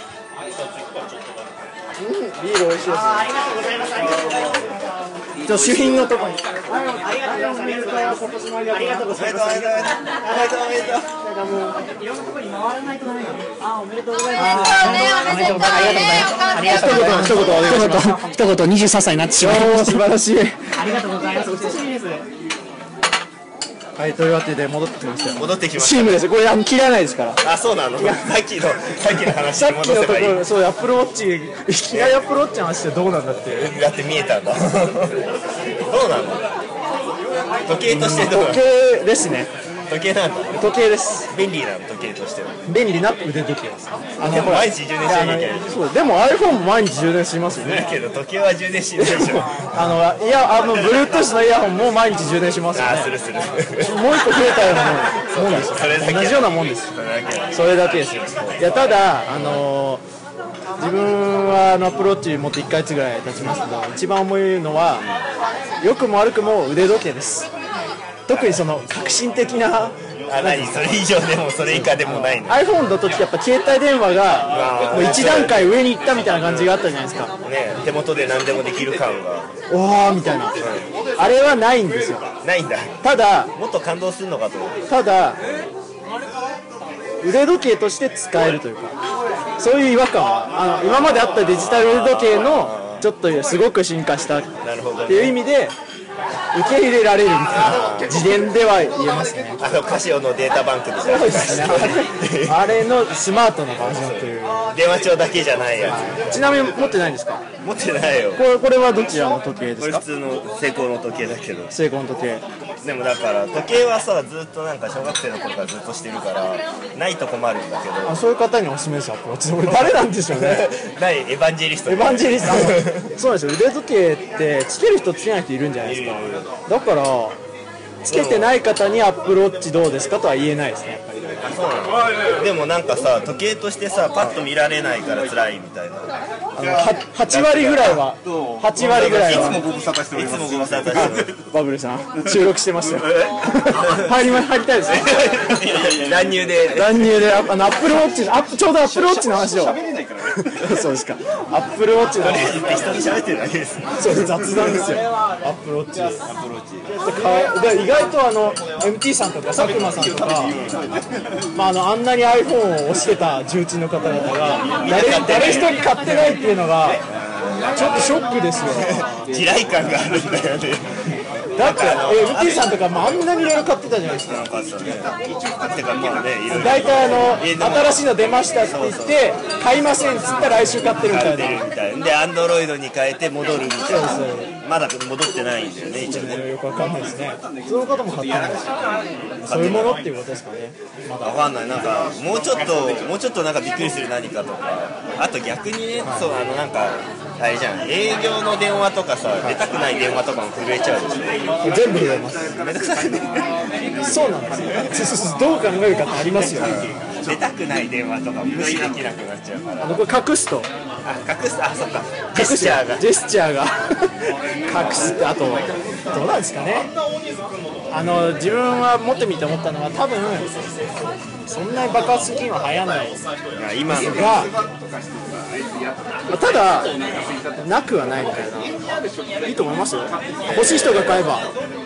ビール美味しいですね。 ありがとうございます。ありがとうございます。 じゃあ主品のとこに。 ありがとうございます。ありがとうございます。 おめでとう、おめでとう。 いろんなところに回らないとダメだね。あ、おめでとうございます。 おめでとうございます。 ありがとうございます。 一言、一言お願いします。 一言、にじゅうさんさいになってしまいおー、 まし素晴らしい。 た。ありがとうございます。お久しぶりです。 はい、というわけで戻ってきましたよ。 戻ってきましチームです。これあの切らないですから。 た。あ、そうなの？さっきの、さっきの話にさっきのとこ戻せばいい。 ろ、そう、アップルウォッチ、いきなりアップルウォッチの話ってどうなんだっていう。 だって見えたんだ。どうなの？時計としてどうなの？ 時計ですね。 時計なんだ。 時計です。 便利なの、時計としては。 便利な腕時計です。あでも毎日充電しなきゃいけないやあのそう、でも iPhone も毎日充電しますよね。 だけど時計は充電しないでしょ。 あの、いや、あの、Bluetooth のイヤホンも毎日充電しますよあー、 ね。 するする。 もう一個増えたようなもんもんですよ。 それだけ同じようなもんです。 それだけそれだけですよ。いや、ただ、あのー、自分はあのアプローチ持っていっかげつぐらい経ちますけど、一番思うのは、良くも悪くも腕時計です。特にその革新的な、 あ、何それ以上でもそれ以下でもないの。 iPhone の時やっぱ携帯電話がもう一段階上に行ったみたいな感じがあったじゃないですか。 ね、手元で何でもできる感がおーみたいな、あれはないんですよ。 ないんだ。 ただもっと感動するのかと思う。 ただ腕時計として使えるというか、そういう違和感はあの今まであったデジタル腕時計のちょっとすごく進化したってなるほど、ね、 いう意味で受け入れられるみたいな次元では言えますね。 あのカシオのデータバンクみたいな。 そうですね。あれ、あれのスマートなバージョンという。 電話帳だけじゃないやつ。ちなみに持ってないんですか？ 持ってないよ。 これ、これはどちらの時計ですか？ これ普通のセイコーの時計だけど。 セイコーの時計。 でもだから時計はさ、ずっとなんか小学生の頃からずっとしてるからないと困るんだけど。 あ、そういう方におすすめですよ。俺誰なんでしょうね。 ないエヴァンジェリスト。 エヴァンジェリスト。そうなんですよ。腕時計ってつける人つけない人いるんじゃないですか。だからつけてない方にアップルウォッチどうですかとは言えないですね、やっぱり。 あ、そうなの。でもなんかさ、時計としてさ、パッと見られないから辛いみたいな。 あのははち割ぐらいははち割ぐらいはいつもご無沙汰しております。いつもご無沙汰しております。 バブルさん収録してましたよ。入りま入りたいですね。 乱入で乱入であのアップルウォッチのアップちょうどアップルウォッチの話を。そうですか。アップルウォッチの話。 人に喋ってるだけです。 そう雑談ですよ。アップルウォッチ。アップルウォッチ。意外とあの エムティー さんとか佐久間さんとか、まああのあんなに iPhone を押してた重鎮の方々が誰誰一人買ってないっていうのがちょっとショックですよ。 地雷感があるんだよね。 だって エムティー さんとかもあんなにいろいろ買ってたじゃないですか。大体あの新しいの出ましたって言って買いませんっつったら来週買ってるみたいな。 でアンドロイドに変えて戻るみたいな。まだ戻ってないんだよね。一応ね。 よくわかんないですね。その方も買ってないですよ。そういうものっていうことですかね。 まだわかんない。なんかもうちょっともうちょっとなんかびっくりする何かとか。あと逆にね、そうあのなんかあれじゃん。営業の電話とかさ、出たくない電話とかも震えちゃうでしょ。 全部震えます。めんどくさいね。そうなんですよ。どう考えるかってありますよね。 出たくない電話とか無視できなくなっちゃうから。 あのこれ隠すと。 あ隠すあそっか。ジェスチャーがジェスチャーが隠すってあとどうなんですかね。あの自分は持ってみて思ったのは多分そんなに爆発的には流行らない今のが。ただなくはないみたいな。いいと思いますよ。欲しい人が買えば。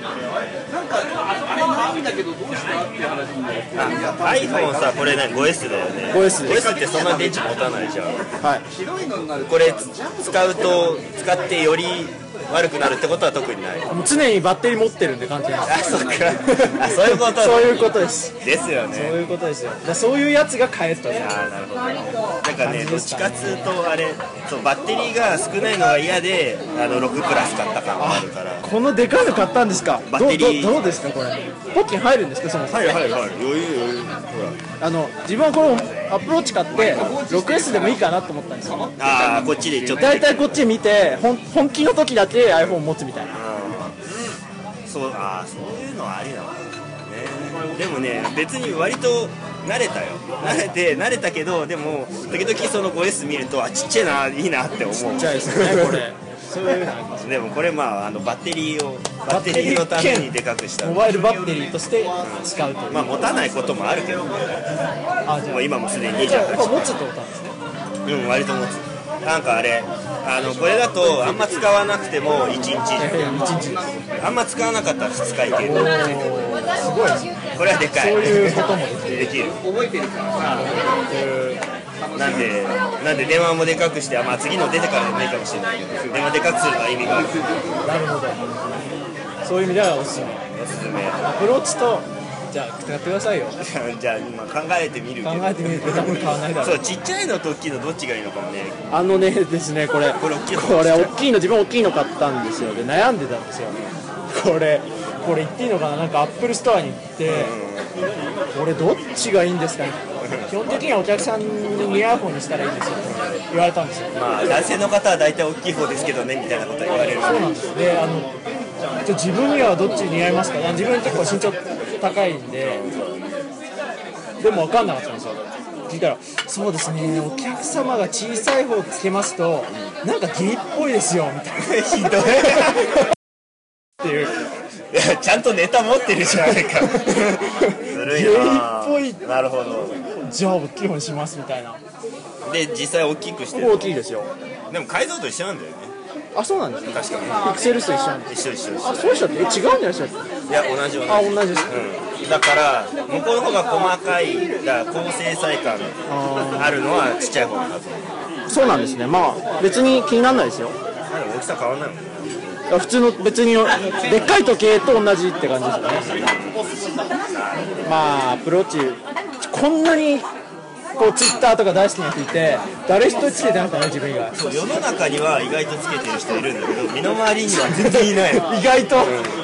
iPhone さこれね ファイブエス だよね。 ファイブエスファイブエス ってそんな電池持たないじゃん。 はい。 これ使うと使ってより悪くなるってことは特にない。 もう常にバッテリー持ってるんで関係ない。 あ、そっか。あ、そういうこと。 そういうことです。 ですよね。 そういうことですよ。だそういうやつが買えと。 あ、なるほど。なんかね、どっちかっつうとあれ、そうバッテリーが少ないのが嫌で、あのろくプラス買った感があるから。 このでかいの買ったんですか。 バッテリーどうですかこれ。ポッキン入るんですかその。 入る入る入る。余裕余裕。 あの自分はこのアップローチ買ってろくエスでもいいかなと思ったんですよ。 ああ、こっちでちょっと。 だいたいこっち見て本本気の時だけ iPhone 持つみたいな。 そう、ああ、そういうのはありなのかね。でもね、別に割と慣れたよ。慣れて慣れたけど、でも時々その ファイブエス 見るとあちっちゃいないいなって思う。 ちっちゃいですねこれ。そういうのあります。 でもこれまああのバッテリーをバッテリーのためにでかくしたモバイルバッテリーとして使うという。 まあ持たないこともあるけどね。 あ、じゃあもう今もすでににじゅうはち。 やっぱ持つってことなんですね。 うん、割と持つ。なんかあれあのこれだとあんま使わなくてもいちにちあんま使わなかったらふつかいける。 すごいですね。 これはでかい。 そういうこともできる。覚えてるからなんでなんで電話もでかくして、まあ次の出てからでもいいかもしれないけど電話でかくするのは意味がある。 なるほど。そういう意味ではおすすめ。 おすすめ。 アプローチとじゃあ使ってくださいよ。 じゃあ今考えてみるけど。 考えてみると多分買わないだろう。 そうちっちゃいのと大きいのどっちがいいのかもね。 あのねですねこれこれ大きいのこれ大きいの自分大きいの買ったんですよ。で悩んでたんですよ。これこれ言っていいのかな。なんかアップルストアに行って、これどっちがいいんですかね。基本的にはお客さんに似合う方にしたらいいですよ言われたんですよ。 まあ男性の方は大体大きい方ですけどねみたいなこと言われる。 そうなんです。であのじゃ自分にはどっち似合いますか。自分結構身長高いんででも分かんなかったんですよ。聞いたらそうですねお客様が小さい方をつけますとなんかゲイっぽいですよみたいな。ひどいっていう。 いやちゃんとネタ持ってるじゃないか。ずるいな。 ゲイっぽい。 なるほど。 じゃあ大きい方にしますみたいな。 で実際大きくしてる。 大きいですよ。 でも改造と一緒なんだよね。 あ、そうなんですね。 確かに。 ピクセル数一緒なんです。 一緒一緒一緒。 あ、そうでしたっけ。え、違うんじゃないですか。 いや同じ同じ。 あ、同じです。 うん。だから向こうの方が細かいだ高精細感あるのはちっちゃい方のはず。 そうなんですね。まあ別に気にならないですよ。 大きさ変わんないもんね。 普通の別にでっかい時計と同じって感じですよね。まあアプローチこんなにこうツイッターとか大好きな人いて誰一人つけてなかったね自分以外。 そう世の中には意外とつけてる人いるんだけど身の回りには全然いない。 意外と、うん、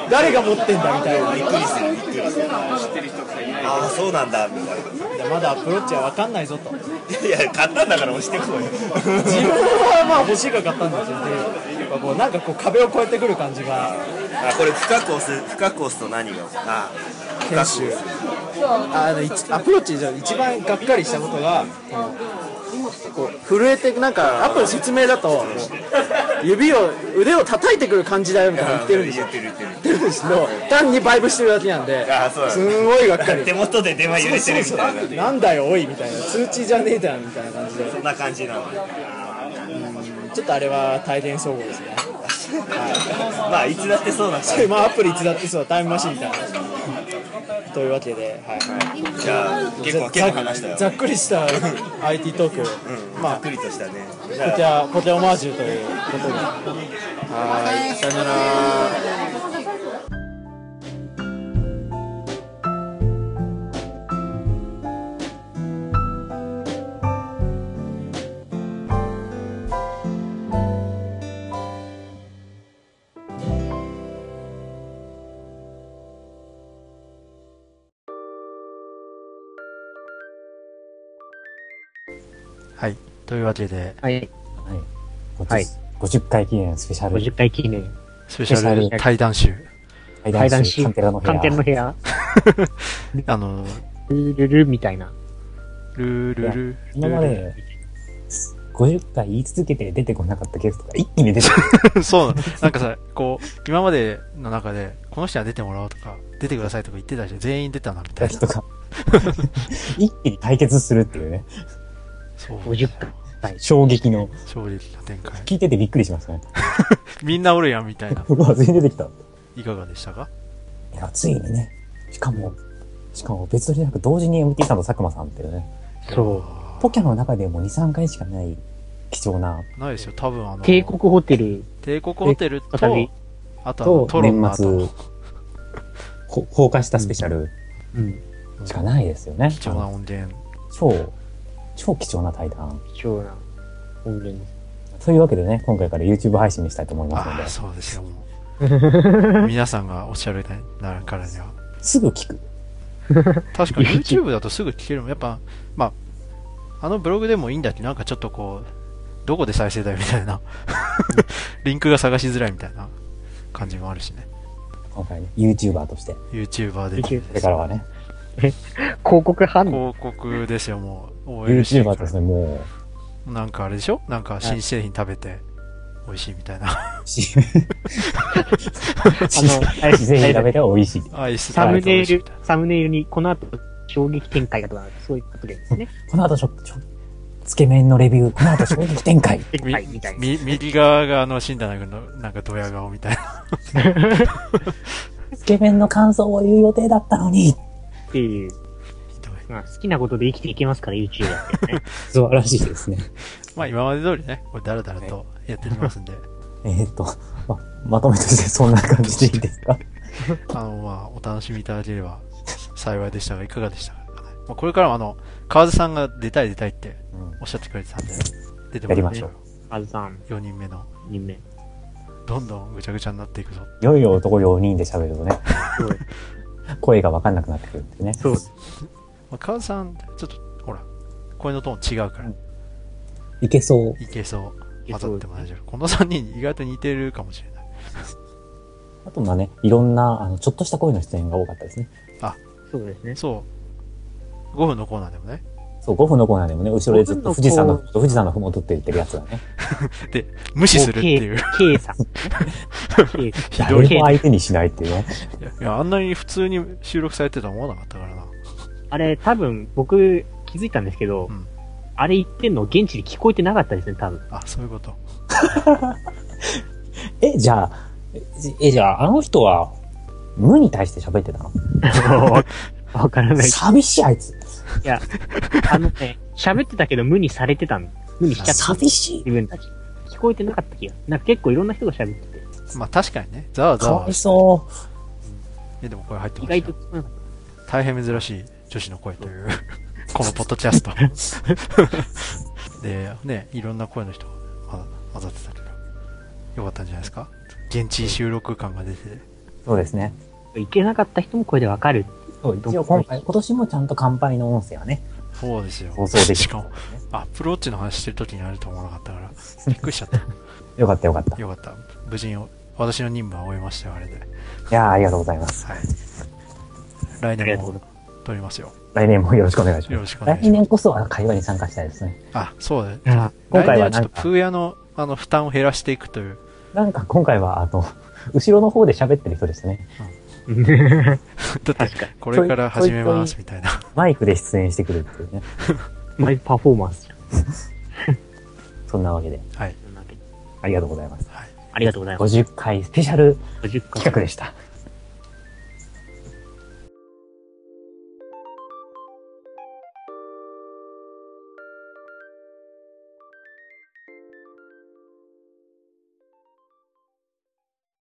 誰が持ってんだみたいな。 びっくりするびっくりする。ああそうなんだみたいな。 まだアプローチは分かんないぞと。 いや買ったんだから押してこいよ。 自分はまあ欲しいから買ったんですよ。こうなんかこう壁を越えてくる感じがあ、これ深く押す、深く押すと何があ、 研修あの一アプローチじゃ一番がっかりしたことが、こう震えてなんかアプリの説明だと指を腕を叩いてくる感じだよみたいな言ってるんですよ。 言ってる言ってる言ってるんですけど、単にバイブしてるだけなんで、 あ、そうだすんごいがっかり。 手元で電話揺れてるみたいな。 そうそうそう、なんだよおいみたいな、通知じゃねえじゃんみたいな感じで、 そんな感じなの。 ちょっとあれは大変総合ですね。はい、 まあいつだってそうだから。 まあアプリいつだってそう、タイムマシンみたいな。というわけで、はい、 じゃあ結構結構話したよ。 ざっくりした アイティー トーク、 うん、 まあざっくりとしたね。 こちらポテオマージュということで、はい、さよなら。 はい。というわけで、 はい。 はい。はい。ごじゅっかい記念スペシャル。 ごじゅっかい記念。 スペシャル対談集。 対談集。カンテラの部屋。 カンテラの部屋。 あの、 ルルルみたいな。 ルルル。 今まで、ごじゅっかい言い続けて出てこなかったゲストが一気に出てくる。そう。なんかさ、こう、今までの中で、この人は出てもらおうとか、出てくださいとか言ってた人全員出たな、みたいな。 人が。一気に対決するっていうね。 そう。 ごじゅっかい。 衝撃の。 衝撃の展開。 聞いててびっくりしましたね。 みんなおるやん、みたいな。 うわ、全員出てきた。 いかがでしたか？ いや、ついにね。しかも、しかも別撮りじゃなく同時に エムティー さんと佐久間さんっていうね。 そう。 ポキャの中でもに、さんかいしかない貴重な。 ないですよ、多分あの。 帝国ホテル。 帝国ホテルと、あとと、 トロンの年末、放火したスペシャル。 うん。 しかないですよね。 貴重な音源。 超、超貴重な対談。 貴重な音源。 というわけでね、今回から YouTube 配信にしたいと思いますので。 あ、そうですよ、もう。皆さんがおっしゃるからには。 すぐ聞く。 確かに YouTube だとすぐ聞けるもん。やっぱ、まあ、あのブログでもいいんだけど、なんかちょっとこう、どこで再生だよみたいな。リンクが探しづらいみたいな感じもあるしね。 今回ね、YouTuber として。 YouTuber で。 これからはね。 え、広告反応広告ですよ、もう。 YouTuber としてもう。なんかあれでしょ？なんか新製品食べて美味しいみたいな。 あの、新製品食べて美味しい。 アイスサムネイル、サムネイルにこの後衝撃展開だとか、そういうことですね。 この後ちょ、ちょ、つけ麺のレビュー、この後衝撃展開。 展開みたいな。 み、右側があの、死んだ君の、なんかドヤ顔みたいな。 つけ麺の感想を言う予定だったのに。 っていう。まあ、好きなことで生きていけますから、YouTuber ってね。 素晴らしいですね。 まあ、今まで通りね、これだらだらとやっていきますんで。 えっと、ま、まとめとしてそんな感じでいいですか？ あの、まあ、お楽しみいただければ幸いでしたが、いかがでしたかね。まあ、これからもあの、河津さんが出たい出たいっておっしゃってくれてたんで、出てもらって。 やりましょう。 河津さん。 よにんめの。 よにんめ。 どんどんぐちゃぐちゃになっていくぞ。 いよいよ男よにんで喋るとね。声がわかんなくなってくるってね。 そう。 まあ、河津さん、ちょっと、ほら、声のトーン違うから。 いけそう。 いけそう。混ざっても大丈夫。このさんにん意外と似てるかもしれない。 あとまあね、いろんな、あの、ちょっとした声の出演が多かったですね。 あ、 そうですね。 そう。ごふんのコーナーでもね。 そう、ごふんのコーナーでもね、後ろでずっと富士山の、富士山のふもとって言ってるやつがね。 で、無視するっていう。 K さん。 誰も相手にしないっていうね。 いや、いやあんなに普通に収録されてるとは思わなかったからな。 あれ、多分、僕、気づいたんですけど、うん、あれ言ってんの現地で聞こえてなかったですね、多分。 あ、そういうこと。 え、じゃあ、え、じゃあ、あの人は、無に対して喋ってたの？ わからない。 寂しいあいつ。 いや、あのね、喋ってたけど無にされてたの。無にしちゃった。 寂しい。 自分たち。聞こえてなかった気が。なんか結構いろんな人が喋ってて。 まあ確かにね。ざわざわ。 かわいそう。 え、でもこれ入ってました。 意外と聞こえなかった。 大変珍しい女子の声という、このポッドキャスト。で、ね、いろんな声の人が混ざってたけど、よかったんじゃないですか？現地収録感が出て。 そうですね。 いけなかった人もこれでわかる。 そう、一応今回、今年もちゃんと乾杯の音声はね。 そうですよ。 放送できしかも、アプローチの話してる時にあると思わなかったから、びっくりしちゃった。 よかったよかった。 よかった。無事に私の任務は終えましたよ、あれで。 いやー、ありがとうございます。 はい。来年も撮りますよ。 来年もよろしくお願いします。 よろしくお願いします。 来年こそは会話に参加したいですね。 あ、そうだね。 今回はちょっとプーヤの、あの、負担を減らしていくという。 なんか今回は、あの、後ろの方で喋ってる人ですね。 うん、だって、これから始めますみたいな。 マイクで出演してくるっていうね。 マイクパフォーマンスじゃん。 そんなわけで。 はい。 ありがとうございます。 はい。ありがとうございます。 ごじゅっかいスペシャル企画でした。